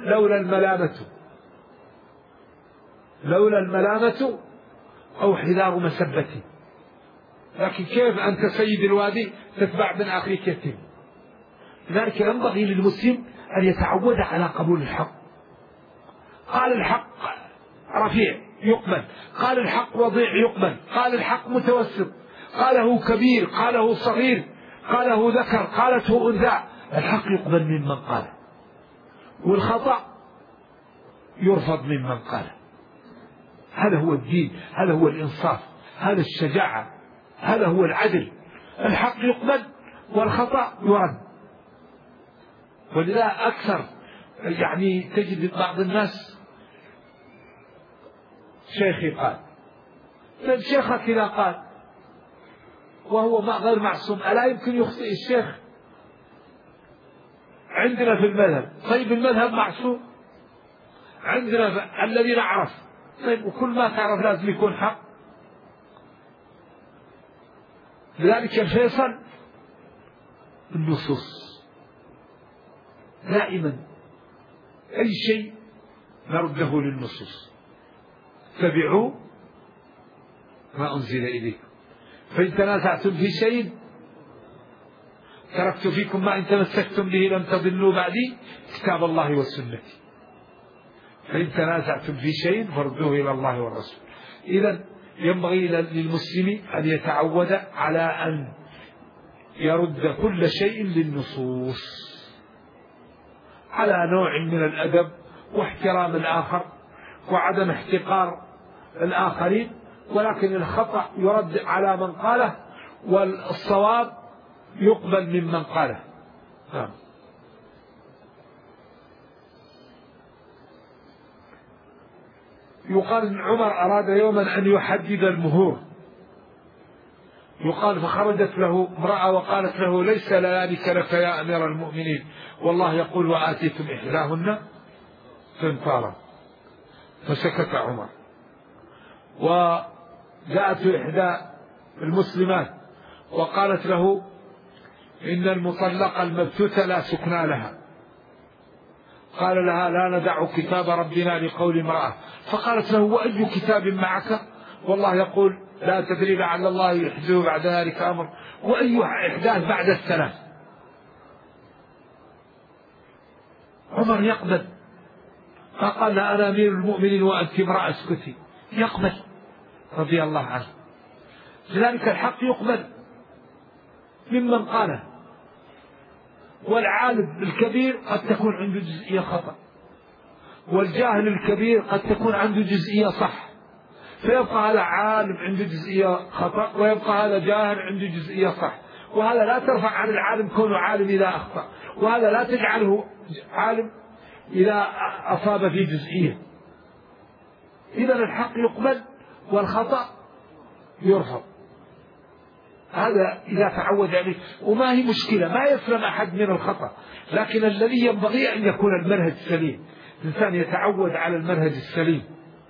لولا الملامة أو حذار مسبتي. لكن كيف أنت سيد الوادي تتبع ابن أخيك يتيم؟ لذلك ينبغي للمسلم أن يتعود على قبول الحق. قال الحق رفيع يقبل، قال الحق وضيع يقبل، قال الحق متوسط، قاله كبير، قاله صغير، قاله ذكر، قالته أنثى، الحق يقبل ممن قال. والخطأ يرفض ممن قاله. هذا هو الدين، هذا هو الإنصاف، هذا الشجاعة، هذا هو العدل. الحق يقبل والخطأ يرد. ولذا أكثر تجد بعض الناس شيخي قال، شيخك إذا قال وهو غير معصوم ألا يمكن يخطئ الشيخ؟ عندنا في المذهب، طيب المذهب معصوم عندنا الذي نعرف، طيب وكل ما تعرف لازم يكون حق. لذلك الفيصل النصوص. دائما أي شيء نرده للنصوص. اتبعوا ما أنزل إليكم فإن تنازعتم في شيء تركت فيكم ما إن تمسكتم به لم تضلوا بعدي كتاب الله والسنة. فإن تنازعتم في شيء فردوه إلى الله والرسول. إذن ينبغي للمسلم أن يتعود على أن يرد كل شيء للنصوص على نوع من الأدب واحترام الآخر وعدم احتقار الآخرين، ولكن الخطأ يرد على من قاله والصواب يقبل ممن قاله. يقال إن عمر أراد يوما أن يحدد المهور، يقال فخرجت له امرأة وقالت له ليس ذلك لك يا أمير المؤمنين، والله يقول وآتيتم إحداهن قنطارا. فسكت عمر. وجاءت إحدى المسلمات وقالت له إن المطلقة المبتوتة لا سكنى لها. قال لها لا ندع كتاب ربنا لقول امرأة. فقالت له وأي كتاب معك؟ والله يقول لا تدري لعل الله يحدث بعد ذلك أمر. وأي إحداث بعد الثلاث؟ عمر يقبل. فقال أنا أمير المؤمنين وأنت امرأة اسكتي. يقبل رضي الله عنه. لذلك الحق يقبل ممن قاله. والعالم الكبير قد تكون عنده جزئية خطأ، والجاهل الكبير قد تكون عنده جزئية صح، فيبقى هذا عالم عنده جزئية خطأ ويبقى هذا جاهل عنده جزئية صح. وهذا لا ترفع عن العالم كونه عالم إذا أخطأ، وهذا لا تجعله عالم إذا أصاب في جزئية. إذا الحق يقبل والخطأ يرفض. هذا إذا تعود عليه. وما هي مشكلة، ما يسلم أحد من الخطأ، لكن الذي ينبغي أن يكون المنهج سليم. الإنسان يتعود على المنهج السليم.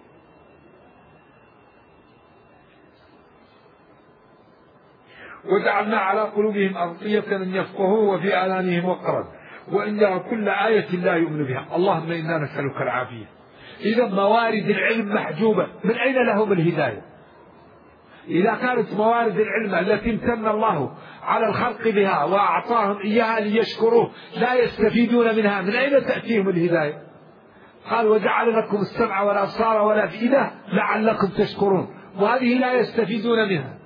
وجعلنا على قلوبهم أغطية أن يفقهوا وفي آذانهم وقرا وإن يروا كل آية لا يؤمن بها. اللهم إنا نسألك العافية. إذا موارد العلم محجوبة، من أين لهم الهداية؟ إذا كانت موارد العلم التي امتن الله على الخلق بها وأعطاهم إياها ليشكروه لا يستفيدون منها، من أين تأتيهم الهداية؟ قال وجعل لكم السمع والأبصار والأفئدة لعلكم تشكرون، وهذه لا يستفيدون منها.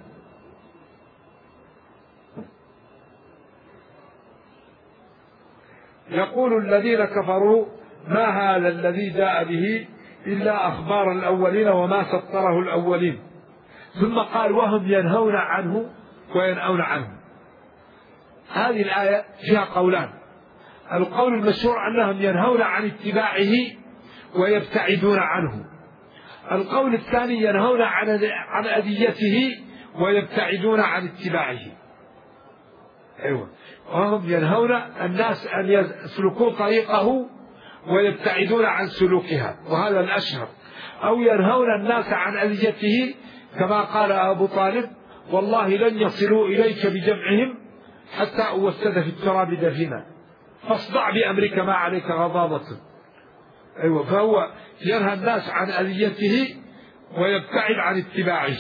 يقول الذين كفروا ما هذا الذي جاء به إلا أخبار الأولين وما سطره الأولين. ثم قال وهم ينهون عنه وينأون عنه. هذه الآية فيها قولان. القول المشهور أنهم ينهون عن اتباعه ويبتعدون عنه. القول الثاني ينهون عن أذيته ويبتعدون عن اتباعه. أيوة. وهم ينهون الناس أن يسلكوا طريقه ويبتعدون عن سلوكها، وهذا الأشهر. أو ينهون الناس عن أذيته كما قال أبو طالب والله لن يصلوا إليك بجمعهم حتى أوسد في التراب دفينا فاصدع بأمرك ما عليك غضاضة. أيوة. فهو ينهى الناس عن أذيته ويبتعد عن اتباعه.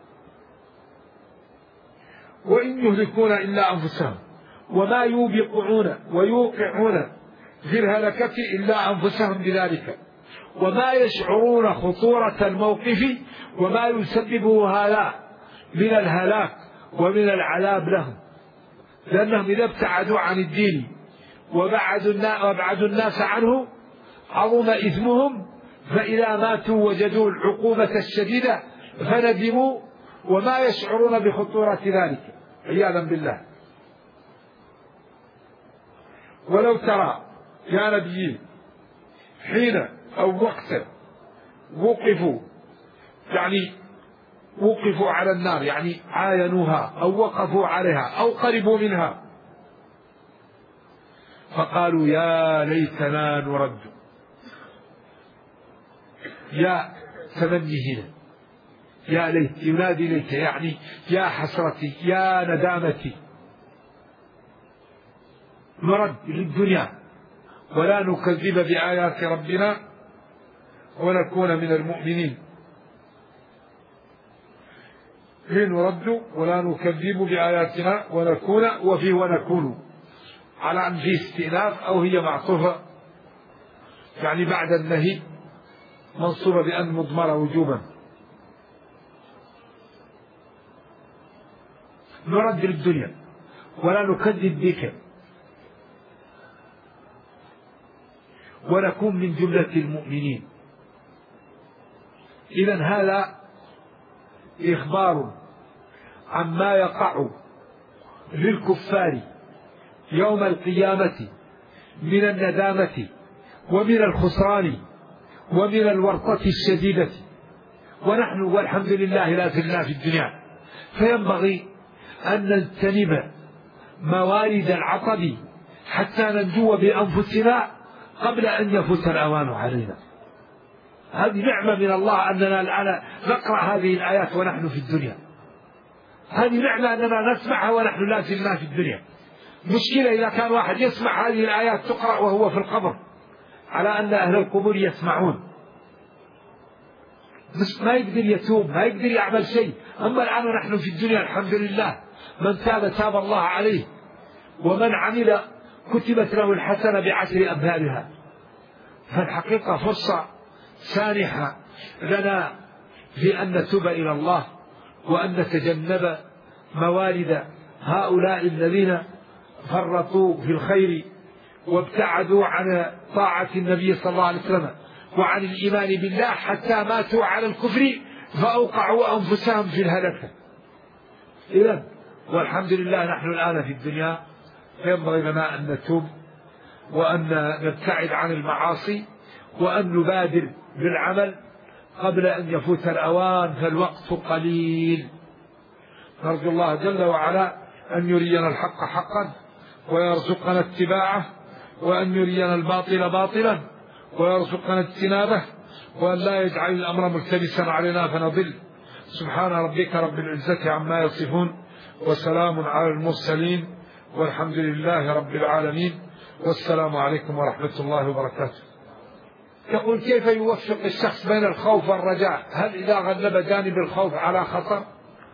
وإن يهلكون إلا أنفسهم وما يوبقون ويوقعون في الهلكة إلا أنفسهم بذلك وما يشعرون خطورة الموقف وما يسببه هذا من الهلاك ومن العذاب لهم، لأنهم إذا ابتعدوا عن الدين وابعدوا الناس عنه عظم إثمهم فإذا ماتوا وجدوا العقوبة الشديدة فندموا وما يشعرون بخطورة ذلك عياذا بالله. ولو ترى يا نبي حين أو وقت وقفوا على النار، يعني عاينوها أو وقفوا عليها أو قربوا منها، فقالوا يا ليتنا نرد. يا تمني هنا، يا ليت ينادي ليت، يعني يا حسرتي يا ندامتي، نرد للدنيا ولا نكذب بآيات ربنا ونكون من المؤمنين. نرد ولا نكذب بآياتنا ونكون، وفي ونكون على أن في استئناف أو هي معطوفة، يعني بعد النهي منصوبة بأن مضمرة وجوبا. نرد للدنيا ولا نكذب بك ونكون من جملة المؤمنين. إذن هذا إخبار عما يقع للكفار يوم القيامة من الندامة ومن الخسران ومن الورطة الشديدة، ونحن والحمد لله لا زلنا في الدنيا، فينبغي أن نجتنب موارد العطب حتى ننجو بأنفسنا قبل أن يفوت الأوان علينا. هذه نعمة من الله أننا الآن نقرأ هذه الآيات ونحن في الدنيا، هذه نعمة أننا نسمعها ونحن لا زلنا في الدنيا. مشكلة إذا كان واحد يسمع هذه الآيات تقرأ وهو في القبر، على أن أهل القبور يسمعون، ما يقدر يتوب، ما يقدر يعمل شيء. أما الآن نحن في الدنيا الحمد لله، من تاب تاب الله عليه، ومن عمل كتبت له الحسنة ب10 أمثالها. فالحقيقة فرصة سانحة لنا في أن نتوب إلى الله وأن نتجنب موارد هؤلاء الذين فرطوا في الخير وابتعدوا عن طاعة النبي صلى الله عليه وسلم وعن الإيمان بالله حتى ماتوا على الكفر فأوقعوا أنفسهم في الهلكة. إذن والحمد لله نحن الآن في الدنيا، ينبغي لنا أن نتوب وأن نبتعد عن المعاصي وأن نبادر بالعمل قبل أن يفوت الأوان، فالوقت قليل. نرجو الله جل وعلا أن يرينا الحق حقا ويرزقنا اتباعه، وأن يرينا الباطل باطلا ويرزقنا اجتنابه، وأن لا يجعل الأمر ملتبسا علينا فنضل. سبحان ربك رب العزة عما يصفون، وسلام على المرسلين، والحمد لله رب العالمين، والسلام عليكم ورحمة الله وبركاته. يقول كيف يوفق الشخص بين الخوف والرجاء؟ هل إذا غلب جانب الخوف على خطر؟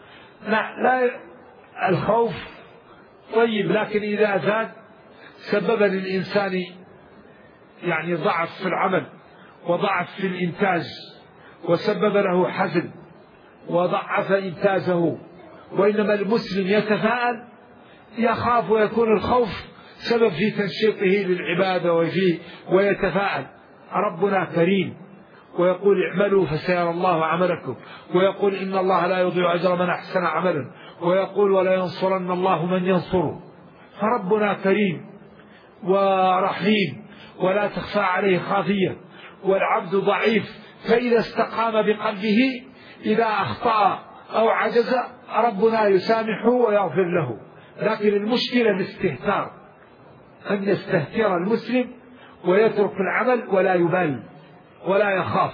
لا، الخوف طيب، لكن إذا زاد سبب للإنسان يعني ضعف في العمل وضعف في الإنتاج، وسبب له حزن وضعف إنتاجه. وإنما المسلم يتفاءل، يخاف، ويكون الخوف سبب في تنشيطه للعبادة ويتفاءل. ربنا كريم ويقول اعملوا فسيرى الله عملكم، ويقول إن الله لا يضيع أجر من أحسن عملا، ويقول ولا ينصرن الله من ينصره. فربنا كريم ورحيم ولا تخفى عليه خافية، والعبد ضعيف، فإذا استقام بقلبه إذا أخطأ أو عجز ربنا يسامحه ويغفر له. لكن المشكلة الاستهتار، أن يستهتر المسلم ويترك العمل ولا يبالي ولا يخاف،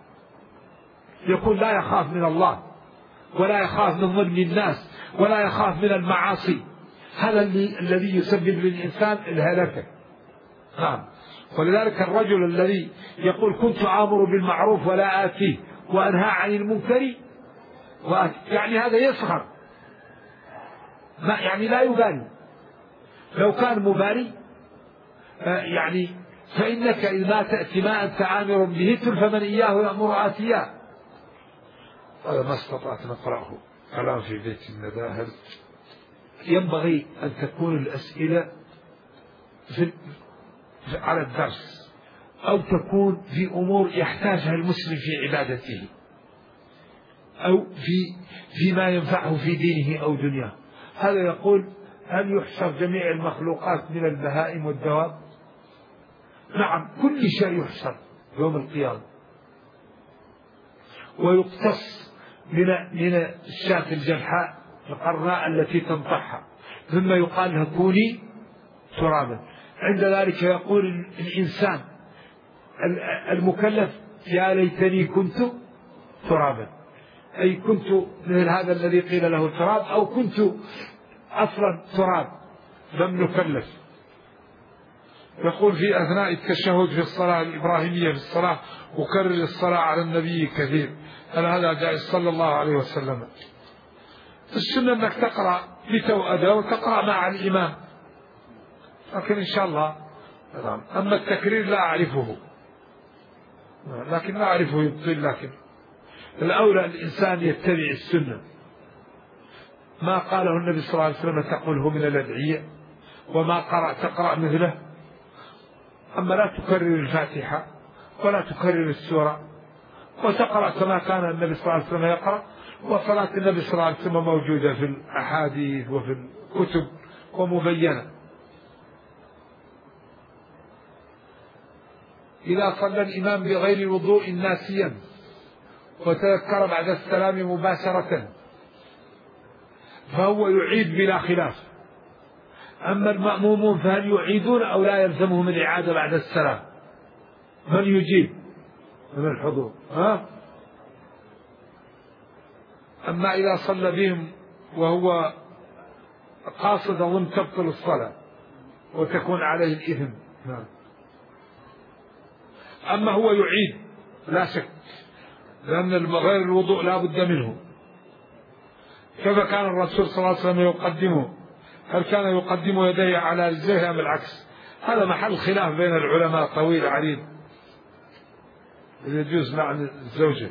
يقول لا يخاف من الله ولا يخاف من ظلم الناس ولا يخاف من المعاصي. هذا الذي يسبب للإنسان الهلكة. نعم. ولذلك الرجل الذي يقول كنت آمر بالمعروف ولا آتيه وأنهى عن المنكر يعني هذا يسخر، يعني لا يبالي. لو كان مبالي يعني فإنك إذا تأتي ما أنت آمر به فمن إياه يأمر آتياه. هذا ما استطعت نقرأه كلام في بيت الندى. ينبغي أن تكون الأسئلة على الدرس أو تكون في أمور يحتاجها المسلم في عبادته أو فيما ينفعه في دينه أو دنياه. هذا يقول: هل يحشر جميع المخلوقات من البهائم والدواب؟ نعم، كل شيء يحشر يوم القيامة، ويقتص من الشاة الجلحاء القرناء التي تنطحها، ثم يقال لها كوني ترابا. عند ذلك يقول الإنسان المكلف: يا ليتني كنت ترابا، أي كنت مثل هذا الذي قيل له تراب، أو كنت أصلا تراب لم نكلف. يقول في أثناء التشهد في الصلاة الإبراهيمية في الصلاة: أكرر الصلاة على النبي كثير. هل هذا جائز صلى الله عليه وسلم؟ السنة أنك تقرأ بتوأدة وتقرأ مع الإمام، لكن إن شاء الله. أما التكرير لا أعرفه، لكن لا أعرفه يبطل، لكن الأولى الإنسان يتبع السنة، ما قاله النبي صلى الله عليه وسلم تقوله من الأدعية، وما تقرأ مثله. أما لا تكرر الفاتحة ولا تكرر السورة، وتقرأ كما كان النبي صلى الله عليه وسلم يقرأ. وصلاة النبي صلى الله عليه وسلم موجودة في الأحاديث وفي الكتب ومبينة. إذا صلى الإمام بغير وضوء ناسيا وتذكر بعد السلام مباشرة فهو يعيد بلا خلاف. أما المأمومون فهل يعيدون أو لا يلزمهم الإعادة بعد السلام؟ من يجيب من الحضور؟ أما إذا صلى بهم وهو قاصد أظن تبطل الصلاة وتكون عليه الإثم. أما هو يعيد لا شك، لأن غير الوضوء لا بد منه. كيف كان الرسول صلى الله عليه وسلم يقدمه؟ هل كان يقدم يديه على رجليه أم العكس؟ هذا محل خلاف بين العلماء طويل عريض. يجوز لعن الزوجة؟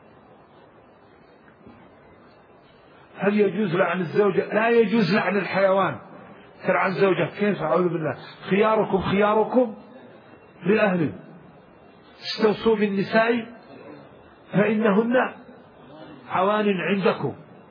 هل يجوز لعن الزوجة؟ لا يجوز لعن الحيوان. تلعن زوجك كيف؟ أعوذ بالله. خياركم لأهله، استوصوا بالنساء فإنهن عوان عندكم.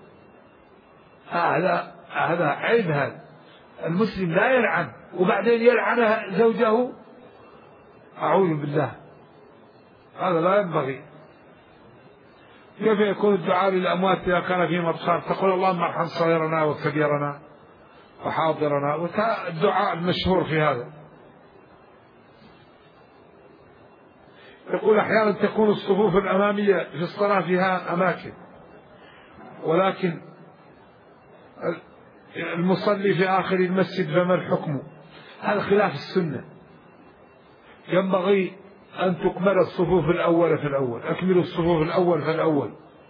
هذا عيب. هذا المسلم لا يلعن وبعدين يلعن زوجه، أعوذ بالله، هذا لا ينبغي. كيف يكون الدعاء للأموات إذا كان فيهم أبصار؟ تقول: اللهم ارحم صغيرنا وكبيرنا وحاضرنا، والدعاء المشهور في هذا. يقول: أحيانا تكون الصفوف الأمامية في الصلاة فيها أماكن، ولكن المصلي في آخر المسجد فما الحكم؟ هذا خلاف السنة. ينبغي أن تكمل الصفوف الأول في الأول، أكملوا الصفوف الأول في الأول.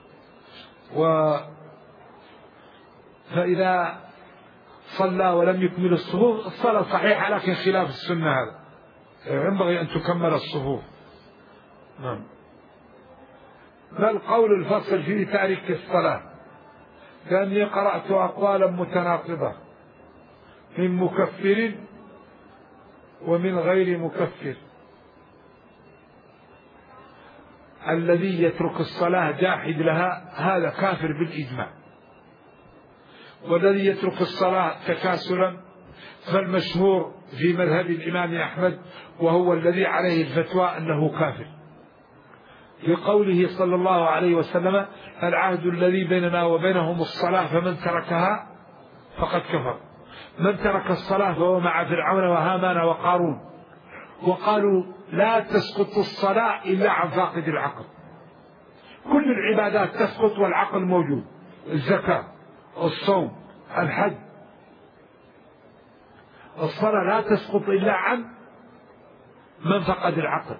فإذا صلى ولم يكمل الصفوف الصلاة صحيحة، لكن خلاف السنة. هذا ينبغي أن تكمل الصفوف. نعم. ما القول الفصل في تارك الصلاة؟ لأني قرأت أقوالا متناقضة من مكفر ومن غير مكفر. الذي يترك الصلاة جاحد لها هذا كافر بالإجماع، والذي يترك الصلاة تكاسلا فالمشهور في مذهب الإمام أحمد وهو الذي عليه الفتوى أنه كافر، لقوله صلى الله عليه وسلم: العهد الذي بيننا وبينهم الصلاة فمن تركها فقد كفر. من ترك الصلاة فهو مع فرعون وهامان وقارون. وقالوا: لا تسقط الصلاة إلا عن فاقد العقل. كل العبادات تسقط والعقل موجود، الزكاة، الصوم، الحج. الصلاة لا تسقط إلا عن من فقد العقل.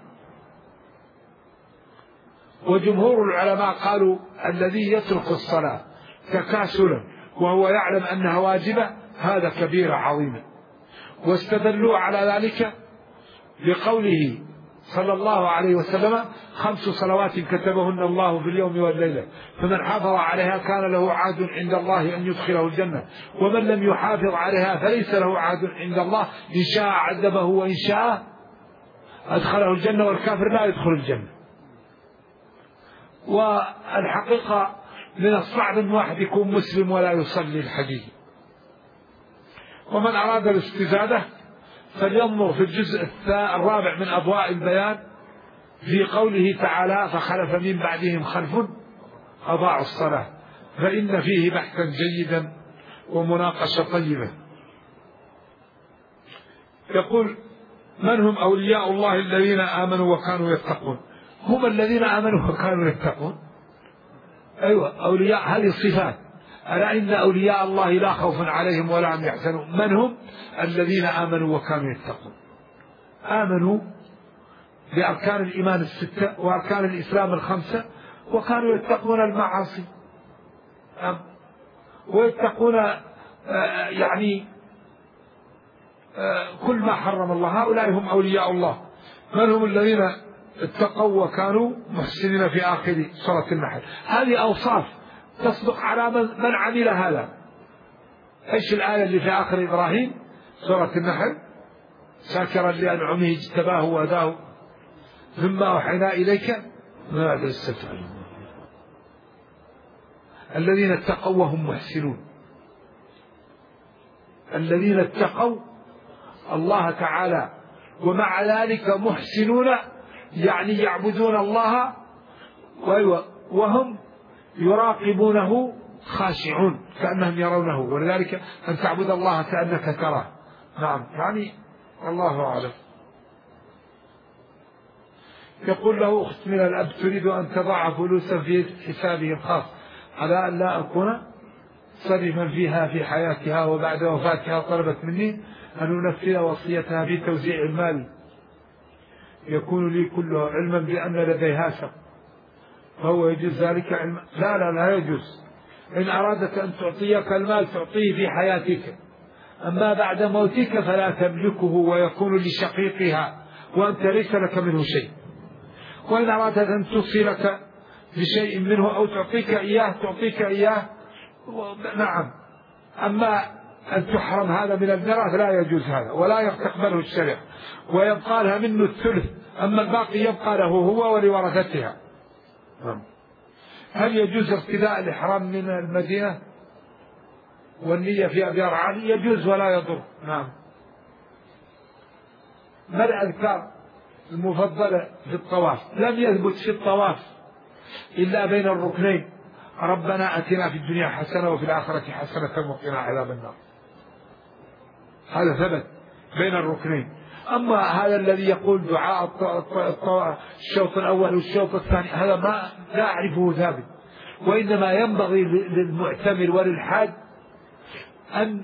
وجمهور العلماء قالوا: الذي يترك الصلاة تكاسلا وهو يعلم أنها واجبة هذا كبيرة عظيمة. واستدلوا على ذلك بقوله صلى الله عليه وسلم: 5 صلوات كتبهن الله في اليوم والليلة، فمن حافظ عليها كان له عهد عند الله أن يدخله الجنة، ومن لم يحافظ عليها فليس له عهد عند الله، إن شاء عذبه وإن شاء أدخله الجنة والكافر لا يدخل الجنة. والحقيقة من الصعب أن واحد يكون مسلم ولا يصلي الحديث. ومن أراد الاستزادة فلينظر في الجزء الرابع من أضواء البيان في قوله تعالى: فخلف من بعدهم خلف أضاعوا الصلاة، فإن فيه بحثا جيدا ومناقشة طيبة. يقول: من هم أولياء الله الذين آمنوا وكانوا يتقون؟ هم الذين آمنوا وكانوا يتقون. أيوة، أولياء هذه الصفات. ألا إن أولياء الله لا خوف عليهم ولا هم يحزنون. من هم؟ الذين آمنوا وكانوا يتقون. آمنوا بأركان الإيمان الستة وأركان الإسلام الخمسة، وكانوا يتقون المعاصي ويتقون يعني كل ما حرم الله. هؤلاء هم أولياء الله. من هم الذين اتقوا وكانوا محسنين في آخر سورة النحل. هذه أوصاف تصدق على من عمل هذا. ايش الآية اللي في آخر إبراهيم سورة النحل؟ شاكرا لأنعمه اجتباه وهداه ثم أوحينا إليك ما تستفعل. الذين اتقوا وهم محسنون. الذين اتقوا الله تعالى ومع ذلك محسنون، يعني يعبدون الله وهم يراقبونه خاشعون كأنهم يرونه، ولذلك أن تعبد الله كأنك تراه. نعم، يعني الله أعلم. يقول له: أخت من الأب تريد أن تضع فلوسا في حسابه الخاص على أن لا أكون صرفا فيها في حياتها، وبعد وفاتها طلبت مني أن أنفذ وصيتها في توزيع المال، يكون لي كله علما بأن لديها شق، فهو يجوز ذلك علما؟ لا يجوز. إن أرادت أن تعطيك المال تعطيه في حياتك، أما بعد موتك فلا تملكه ويكون لشقيقها وأنت ليس لك منه شيء. وإن أرادت أن توصلك بشيء منه أو تعطيك إياه نعم. أما أن تحرم هذا من الميراث لا يجوز هذا، ولا تقبله الشرع، ويبقى لها منه الثلث، أما الباقي يبقى له هو ولورثتها. هل يجوز ارتداء الإحرام من المدينة والنية في أبيار عالي؟ يجوز ولا يضر. نعم. ما الأذكار المفضلة في الطواف؟ لم يثبت في الطواف إلا بين الركنين: ربنا أتنا في الدنيا حسنة وفي الآخرة حسنة وقنا عذاب النار. هذا ثبت بين الركنين. أما هذا الذي يقول دعاء الشوط الأول والشوط الثاني، هذا ما لا أعرفه ثابت. وإنما ينبغي للمعتمر وللحاج أن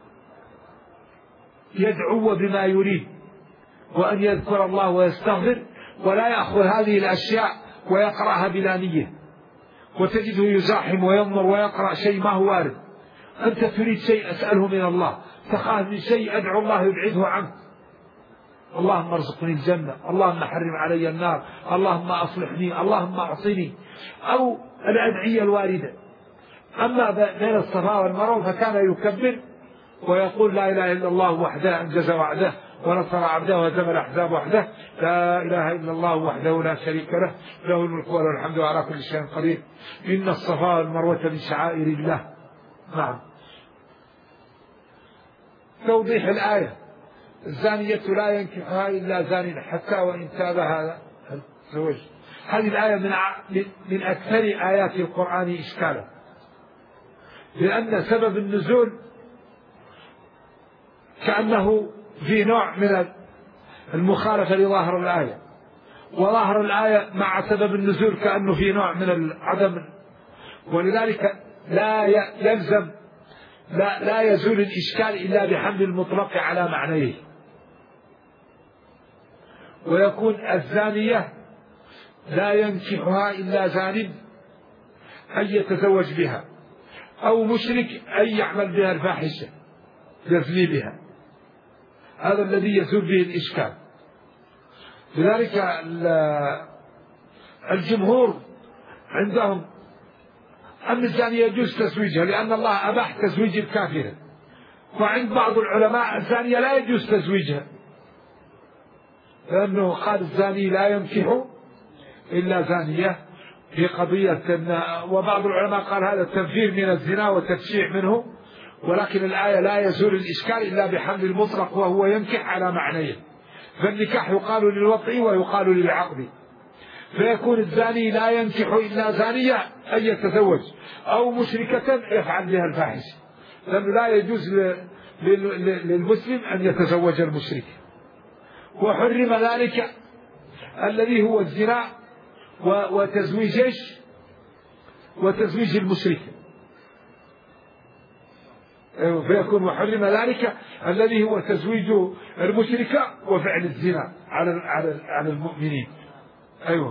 يدعو بما يريد وأن يذكر الله ويستغفر، ولا يأخذ هذه الأشياء ويقرأها بلا نية، وتجده يزاحم وينظر ويقرأ شيء ما هو وارد. أنت تريد شيء أسأله من الله، تخاف من شيء أدعو الله يبعده عنك. اللهم ارزقني الجنة، اللهم حرم علي النار، اللهم أصلحني، اللهم أعصني، أو الأدعية الواردة. أما بين الصفا والمروة فكان يكبر ويقول: لا إله إلا الله وحده أنجز وعده ونصر عبده وهزم الأحزاب وحده، لا إله إلا الله وحده لا شريك له، له الملك وله الحمد وعلى كل شيء قدير، إن الصفا والمروة من شعائر الله. نعم. توضيح الآية: الزانية لا ينكحها إلا زان حتى وإن تاب هذا الزوج. هذه الآية من أكثر آيات القرآن إشكالا، لأن سبب النزول كأنه في نوع من المخالفة لظاهر الآية، وظاهر الآية مع سبب النزول كأنه في نوع من العدم، ولذلك لا يلزم لا يزول الإشكال إلا بحمل المطلق على معنيه. ويكون الزانية لا ينكحها إلا زان أن يتزوج بها، أو مشرك أن يعمل بها الفاحشة يزني بها. هذا الذي يزول به الإشكال. لذلك الجمهور عندهم أن الزانية يجوز تزويجها لأن الله أباح تزويج الكافرة، وعند بعض العلماء الزانية لا يجوز تزويجها لأنه قال الزاني لا ينكح إلا زانية في قضية. وبعض العلماء قال هذا تنفير من الزنا وتبشيع منه، ولكن الآية لا يزول الإشكال إلا بحمل المطلق وهو ينكح على معنيه. فالنكاح يقال للوطء ويقال للعقد، فيكون الزاني لا ينكح إلا زانية أن يتزوج، أو مشركة يفعل بها الفاحشة، لأنه لا يجوز للمسلم أن يتزوج المشرك. وحرم ذلك الذي هو الزنا وتزويج المشرك، فيكون وحرم ذلك الذي هو تزويج المشركة وفعل الزنا على المؤمنين. أيوة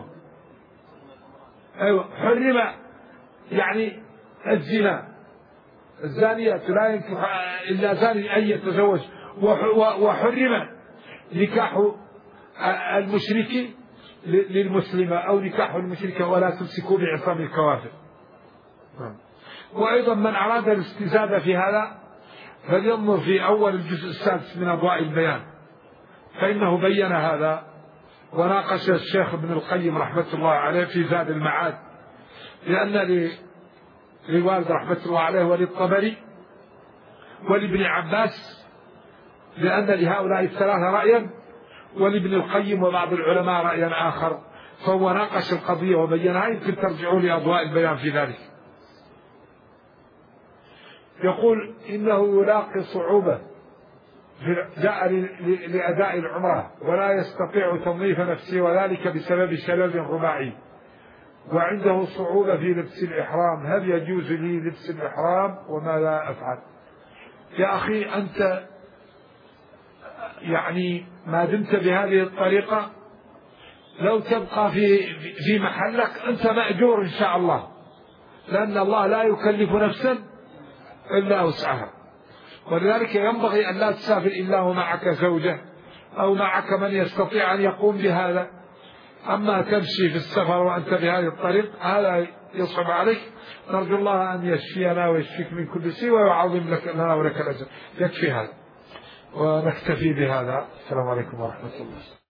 حرم يعني الزنا، الزانية لا ينكح إلا زاني أن يتزوج. وحرم نكاح المشرك للمسلمة أو نكاح المشركة ولا تمسكوا بعصام الكوافر. وأيضا من أراد الاستزادة في هذا فلينظر في أول الجزء السادس من أضواء البيان، فإنه بين هذا وناقش الشيخ ابن القيم رحمة الله عليه في زاد المعاد، لأن للوالد رحمة الله عليه وللطبري ولابن عباس، لأن لهؤلاء الثلاثة رأيا ولابن القيم وبعض العلماء رأيا آخر، فهو ناقش القضية وبينها. يمكن ترجعوا لأضواء البيان في ذلك. يقول إنه يلاقي صعوبة جاء لأداء العمرة ولا يستطيع تنظيف نفسه، وذلك بسبب شلل رباعي، وعنده صعوبة في لبس الإحرام. هل يجوز لي لبس الإحرام وماذا أفعل؟ يا أخي أنت يعني ما دمت بهذه الطريقة لو تبقى في محلك أنت مأجور إن شاء الله، لأن الله لا يكلف نفسا إلا وسعها. ولذلك ينبغي أن لا تسافر إلا ومعك زوجة أو معك من يستطيع أن يقوم بهذا. أما تمشي في السفر وأنت بهذه الطريق هذا يصعب عليك. نرجو الله أن يشفينا ويشفيك من كل شيء ويعظم لك لنا ولك الأجر. يكفي هذا ونكتفي بهذا. السلام عليكم ورحمة الله.